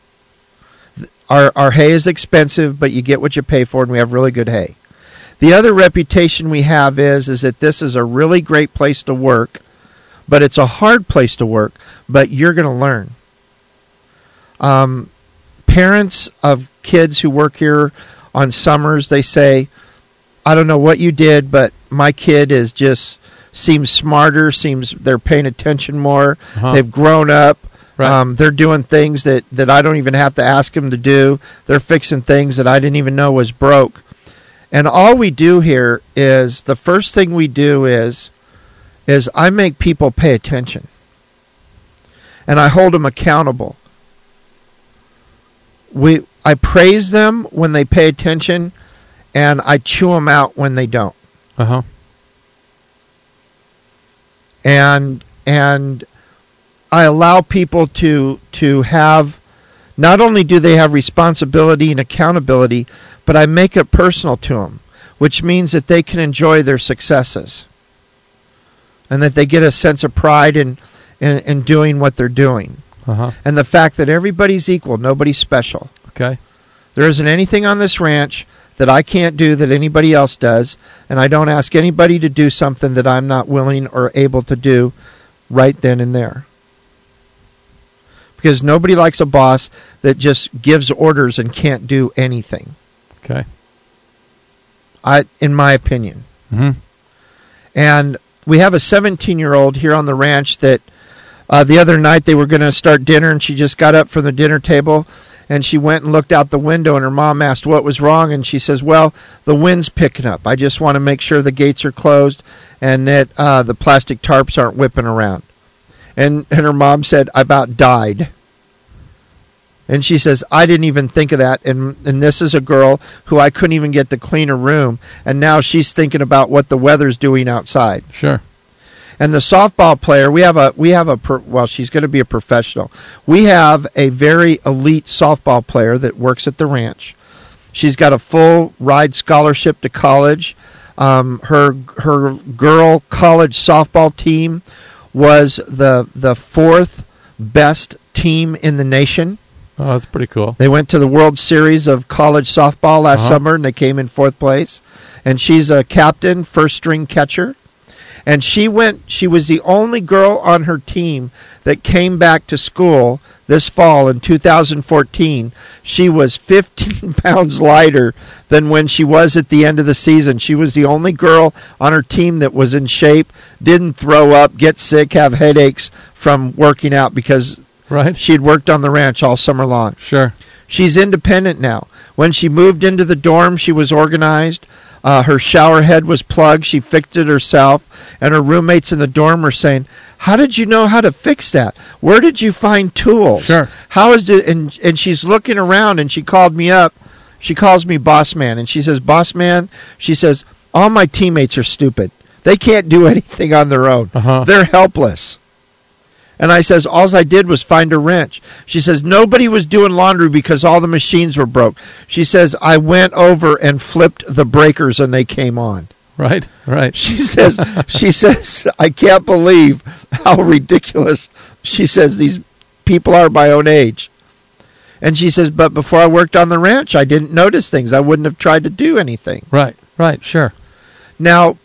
Our our hay is expensive, but you get what you pay for, and we have really good hay. The other reputation we have is, is that this is a really great place to work, but it's a hard place to work, but you're going to learn. Um, parents of kids who work here on summers, they say, I don't know what you did, but my kid is just seems smarter, seems they're paying attention more, uh-huh. They've grown up. Right. Um, they're doing things that, that I don't even have to ask them to do. They're fixing things that I didn't even know was broke. And all we do here is, the first thing we do is, is I make people pay attention. And I hold them accountable. we I praise them when they pay attention, and I chew them out when they don't. Uh-huh. And and I allow people to to have, not only do they have responsibility and accountability, but I make it personal to them, which means that they can enjoy their successes and that they get a sense of pride in, in, in doing what they're doing. Uh-huh. And the fact that everybody's equal, nobody's special. Okay. There isn't anything on this ranch that I can't do that anybody else does, and I don't ask anybody to do something that I'm not willing or able to do right then and there. Because nobody likes a boss that just gives orders and can't do anything. Okay. I, in my opinion. Mm-hmm. And we have a seventeen-year-old here on the ranch that uh, the other night they were going to start dinner, and she just got up from the dinner table, and she went and looked out the window, and her mom asked what was wrong, and she says, well, the wind's picking up. I just want to make sure the gates are closed and that uh, the plastic tarps aren't whipping around. And, and her mom said, I about died. And she says, I didn't even think of that. And, and this is a girl who I couldn't even get to clean her room. And now she's thinking about what the weather's doing outside. Sure. And the softball player, we have a, we have a, per, well, she's going to be a professional. We have a very elite softball player that works at the ranch. She's got a full ride scholarship to college. Um, her, her girl college softball team was the, the fourth best team in the nation. Oh, that's pretty cool. They went to the World Series of college softball last uh-huh. summer, and they came in fourth place. And she's a captain, first-string catcher. And she went. She was the only girl on her team that came back to school this fall in two thousand fourteen. She was fifteen pounds lighter than when she was at the end of the season. She was the only girl on her team that was in shape, didn't throw up, get sick, have headaches from working out because right. she had worked on the ranch all summer long. Sure. She's independent now. When she moved into the dorm, she was organized. Uh, her shower head was plugged. She fixed it herself. And her roommates in the dorm were saying, how did you know how to fix that? Where did you find tools? Sure. How is it? And, and she's looking around, and she called me up. She calls me Boss Man. And she says, Boss Man, she says, all my teammates are stupid. They can't do anything on their own. Uh-huh. They're helpless. And I says, all I did was find a wrench. She says, nobody was doing laundry because all the machines were broke. She says, I went over and flipped the breakers and they came on. Right, right. She says, she says, I can't believe how ridiculous, she says, these people are my own age. And she says, but before I worked on the ranch, I didn't notice things. I wouldn't have tried to do anything. Right, right, sure. Now,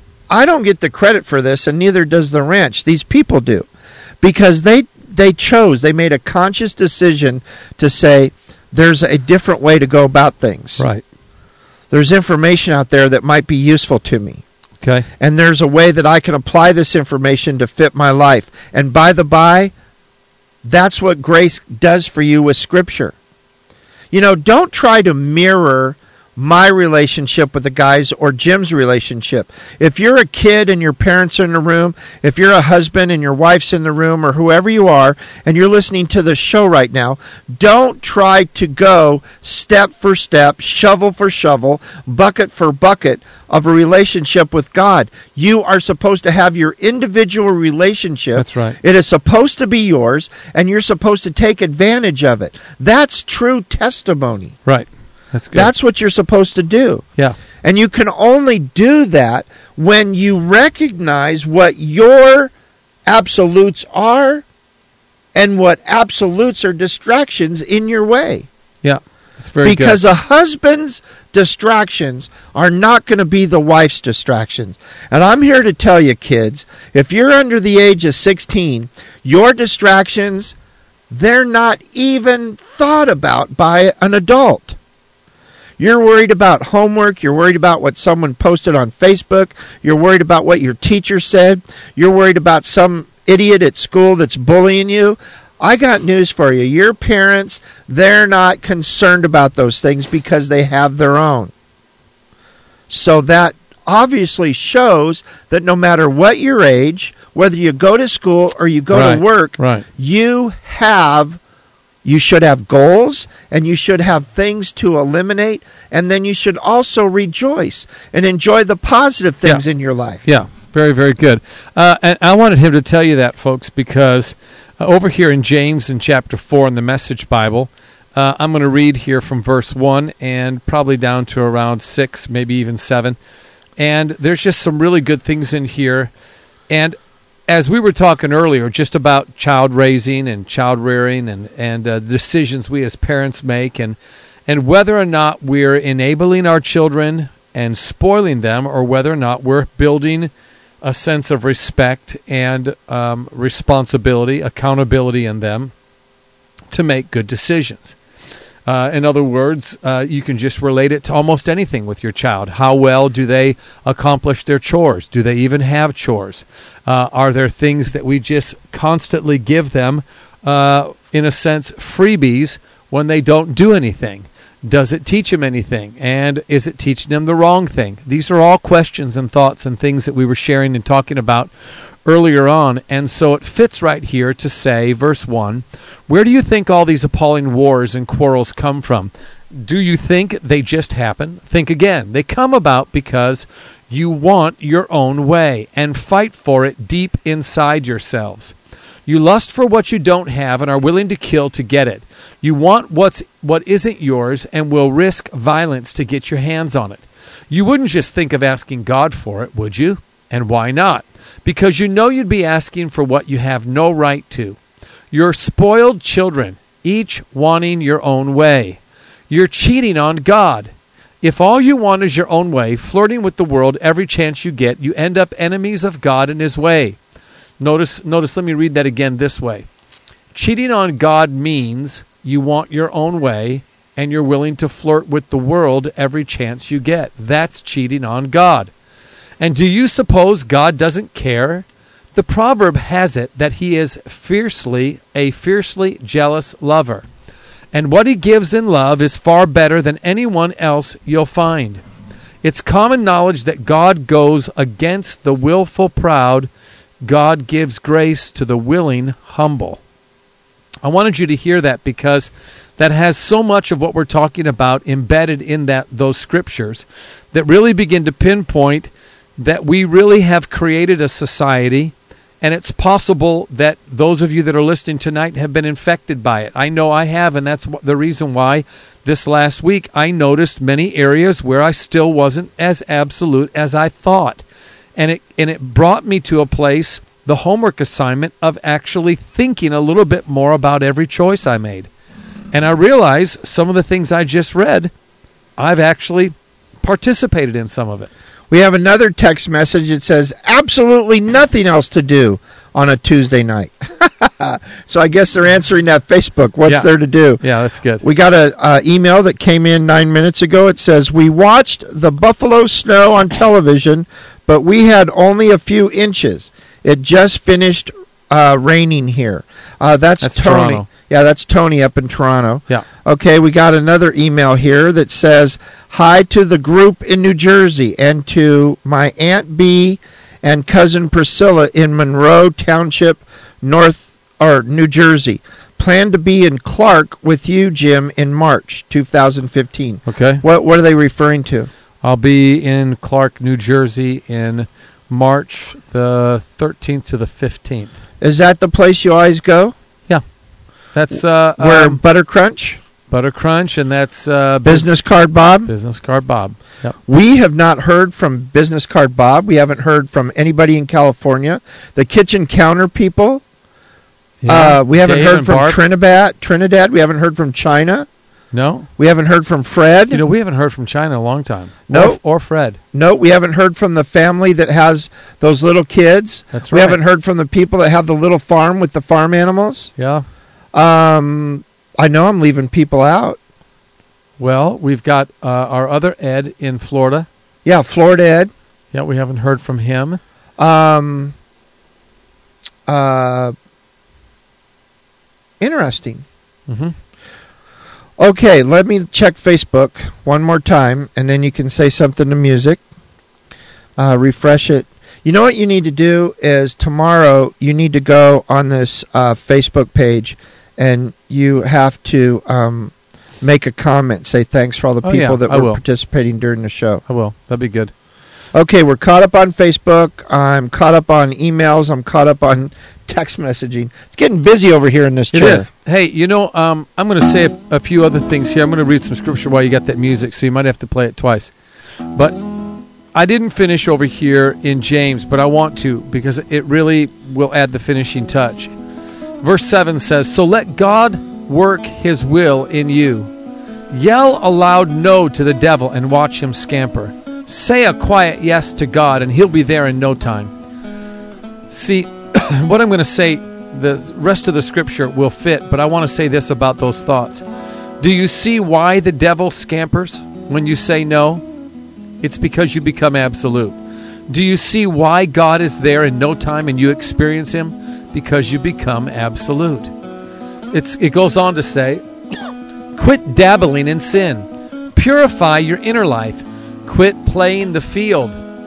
I don't get the credit for this, and neither does the ranch. These people do. Because they they chose, they made a conscious decision to say, there's a different way to go about things. Right. There's information out there that might be useful to me. Okay. And there's a way that I can apply this information to fit my life. And by the by, that's what grace does for you with Scripture. You know, don't try to mirror my relationship with the guys or Jim's relationship. If you're a kid and your parents are in the room, if you're a husband and your wife's in the room, or whoever you are, and you're listening to the show right now, don't try to go step for step, shovel for shovel, bucket for bucket of a relationship with God. You are supposed to have your individual relationship. That's right. It is supposed to be yours, and you're supposed to take advantage of it. That's true testimony. Right. That's good. That's what you're supposed to do. Yeah. And you can only do that when you recognize what your absolutes are and what absolutes are distractions in your way. Yeah. That's very good. Because a husband's distractions are not going to be the wife's distractions. And I'm here to tell you, kids, if you're under the age of sixteen, your distractions, they're not even thought about by an adult. You're worried about homework. You're worried about what someone posted on Facebook. You're worried about what your teacher said. You're worried about some idiot at school that's bullying you. I got news for you. Your parents, they're not concerned about those things because they have their own. So that obviously shows that no matter what your age, whether you go to school or you go right, to work, right. you have You should have goals, and you should have things to eliminate, and then you should also rejoice and enjoy the positive things Yeah. in your life. Yeah, very, very good. Uh, and I wanted him to tell you that, folks, because uh, over here in James in chapter four in the Message Bible, uh, I'm going to read here from verse one and probably down to around six, maybe even seven. And there's just some really good things in here. And as we were talking earlier, just about child raising and child rearing and, and uh, decisions we as parents make, and and whether or not we're enabling our children and spoiling them, or whether or not we're building a sense of respect and um, responsibility, accountability in them to make good decisions. Uh, in other words, uh, you can just relate it to almost anything with your child. How well do they accomplish their chores? Do they even have chores? Uh, are there things that we just constantly give them, uh, in a sense, freebies when they don't do anything? Does it teach them anything? And is it teaching them the wrong thing? These are all questions and thoughts and things that we were sharing and talking about earlier on. And so it fits right here to say, verse one, where do you think all these appalling wars and quarrels come from? Do you think they just happen? Think again. They come about because you want your own way and fight for it deep inside yourselves. You lust for what you don't have and are willing to kill to get it. You want what's what isn't yours and will risk violence to get your hands on it. You wouldn't just think of asking God for it, would you? And why not? Because you know you'd be asking for what you have no right to. You're spoiled children, each wanting your own way. You're cheating on God. If all you want is your own way, flirting with the world every chance you get, you end up enemies of God and His way. Notice, notice. Let me read that again this way. Cheating on God means you want your own way and you're willing to flirt with the world every chance you get. That's cheating on God. And do you suppose God doesn't care? The proverb has it that He is fiercely, a fiercely jealous lover. And what He gives in love is far better than anyone else you'll find. It's common knowledge that God goes against the willful proud. God gives grace to the willing humble. I wanted you to hear that because that has so much of what we're talking about embedded in that those scriptures that really begin to pinpoint that we really have created a society, and it's possible that those of you that are listening tonight have been infected by it. I know I have, and that's the reason why this last week I noticed many areas where I still wasn't as absolute as I thought. And it and it brought me to a place, the homework assignment, of actually thinking a little bit more about every choice I made. And I realized some of the things I just read, I've actually participated in some of it. We have another text message that says, absolutely nothing else to do on a Tuesday night. So I guess they're answering that Facebook. What's Yeah. there to do? Yeah, that's good. We got an uh, email that came in nine minutes ago. It says, we watched the Buffalo snow on television, but we had only a few inches. It just finished uh, raining here. Uh, that's, That's Tony. Toronto. Yeah, that's Tony up in Toronto. Yeah. Okay, we got another email here that says, hi to the group in New Jersey and to my Aunt Bee and cousin Priscilla in Monroe Township, North or New Jersey. Plan to be in Clark with you, Jim, in March two thousand fifteen. Okay. What what are they referring to? I'll be in Clark, New Jersey in March the thirteenth to the fifteenth. Is that the place you always go? Yeah. That's uh, Where um, Butter Crunch? Butter Crunch, and that's uh, Business Card Bob? Business Card Bob. Yep. We have not heard from Business Card Bob. We haven't heard from anybody in California. The kitchen counter people. Yeah. Uh, we haven't Dave heard and from Barb. Trinidad. Trinidad. We haven't heard from China. No. We haven't heard from Fred. You know, we haven't heard from China in a long time. No. Or, or Fred. No, we haven't heard from the family that has those little kids. That's We right. haven't heard from the people that have the little farm with the farm animals. Yeah. Um, I know I'm leaving people out. Well, we've got uh, our other Ed in Florida. Yeah, Florida Ed. Yeah, we haven't heard from him. Um, uh, interesting. Mm-hmm. Okay, let me check Facebook one more time, and then you can say something to music. Uh, refresh it. You know what you need to do is tomorrow you need to go on this uh, Facebook page and you have to um, make a comment. Say thanks for all the Oh, people yeah, that I were will. participating during the show. I will. That'd be good. Okay, we're caught up on Facebook. I'm caught up on emails. I'm caught up on text messaging. It's getting busy over here in this It chair. is. Hey, you know, um, I'm going to say a, a few other things here. I'm going to read some scripture while you got that music, so you might have to play it twice. But I didn't finish over here in James, but I want to because it really will add the finishing touch. Verse seven says, "So let God work his will in you. Yell a loud no to the devil and watch him scamper. Say a quiet yes to God, and he'll be there in no time." See, what I'm going to say, the rest of the scripture will fit, but I want to say this about those thoughts. Do you see why the devil scampers when you say no? It's because you become absolute. Do you see why God is there in no time and you experience him? Because you become absolute. It's, it goes on to say, quit dabbling in sin. Purify your inner life. Quit playing the field.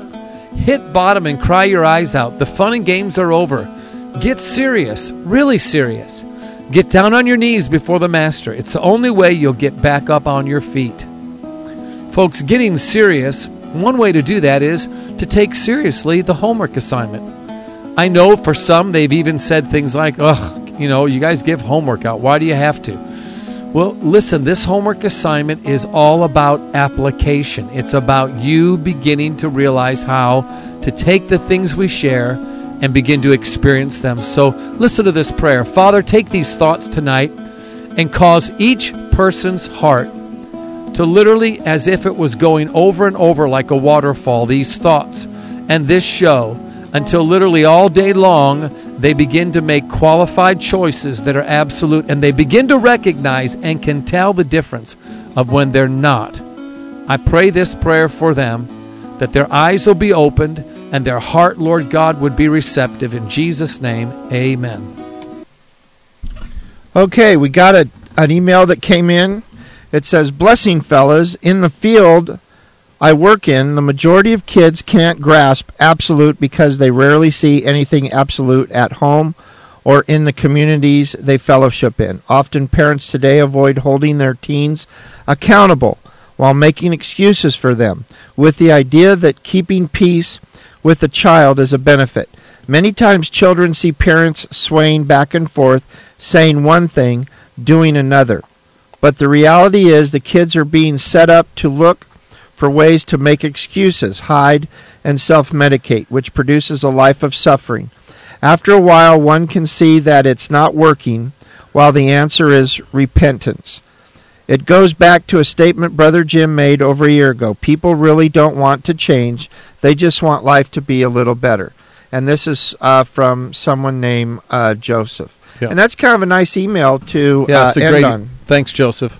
Hit bottom and cry your eyes out. The fun and games are over. Get serious, really serious. Get down on your knees before the Master. It's the only way you'll get back up on your feet. Folks, getting serious, one way to do that is to take seriously the homework assignment. I know for some they've even said things like, ugh, you know, you guys give homework out. Why do you have to? Well, listen, this homework assignment is all about application. It's about you beginning to realize how to take the things we share and begin to experience them. So listen to this prayer. Father, take these thoughts tonight and cause each person's heart to literally, as if it was going over and over like a waterfall, these thoughts and this show, until literally all day long they begin to make qualified choices that are absolute, and they begin to recognize and can tell the difference of when they're not. I pray this prayer for them, that their eyes will be opened and their heart, Lord God, would be receptive. In Jesus' name, amen. Okay, we got a, an email that came in. It says, "Blessing, fellas. In the field I work in, the majority of kids can't grasp absolute because they rarely see anything absolute at home or in the communities they fellowship in. Often parents today avoid holding their teens accountable while making excuses for them, with the idea that keeping peace with the child is a benefit. Many times children see parents swaying back and forth, saying one thing, doing another. But the reality is the kids are being set up to look for ways to make excuses, hide, and self-medicate, which produces a life of suffering. After a while, one can see that it's not working, while the answer is repentance. It goes back to a statement Brother Jim made over a year ago. People really don't want to change. They just want life to be a little better." And this is uh, from someone named uh, Joseph. Yeah. And that's kind of a nice email to Yeah, uh, it's a end great. on. Thanks, Joseph.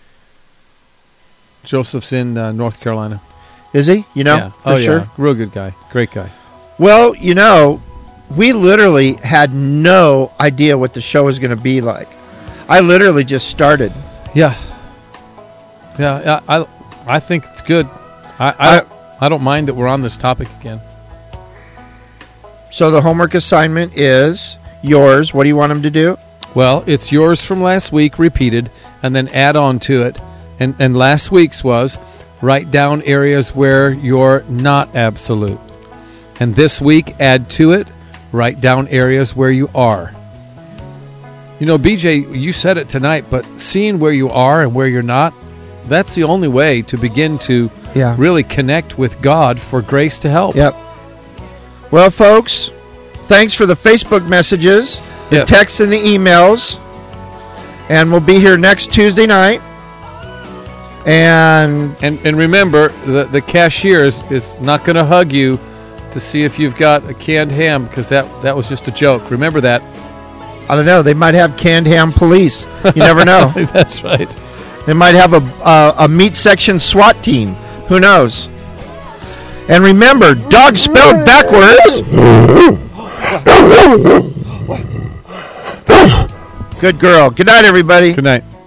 Joseph's in uh, North Carolina. Is he? You know, yeah. for oh, sure? yeah. Real good guy. Great guy. Well, you know, we literally had no idea what the show was going to be like. I literally just started. Yeah. Yeah, I, I, I think it's good. I, I, I, I don't mind that we're on this topic again. So the homework assignment is yours. What do you want them to do? Well, it's yours from last week, repeated, and then add on to it. And, and last week's was write down areas where you're not absolute. And this week, add to it, write down areas where you are. You know, B J, you said it tonight, but seeing where you are and where you're not, that's the only way to begin to yeah. really connect with God for grace to help. Yep. Well, folks, thanks for the Facebook messages, the yes. texts, and the emails. And we'll be here next Tuesday night. And and and remember, the, the cashier is, is not going to hug you to see if you've got a canned ham, because that, that was just a joke. Remember that. I don't know. They might have canned ham police. You never know. That's right. They might have a, a, a meat section SWAT team. Who knows? And remember, dog spelled backwards. Good girl. Good night, everybody. Good night.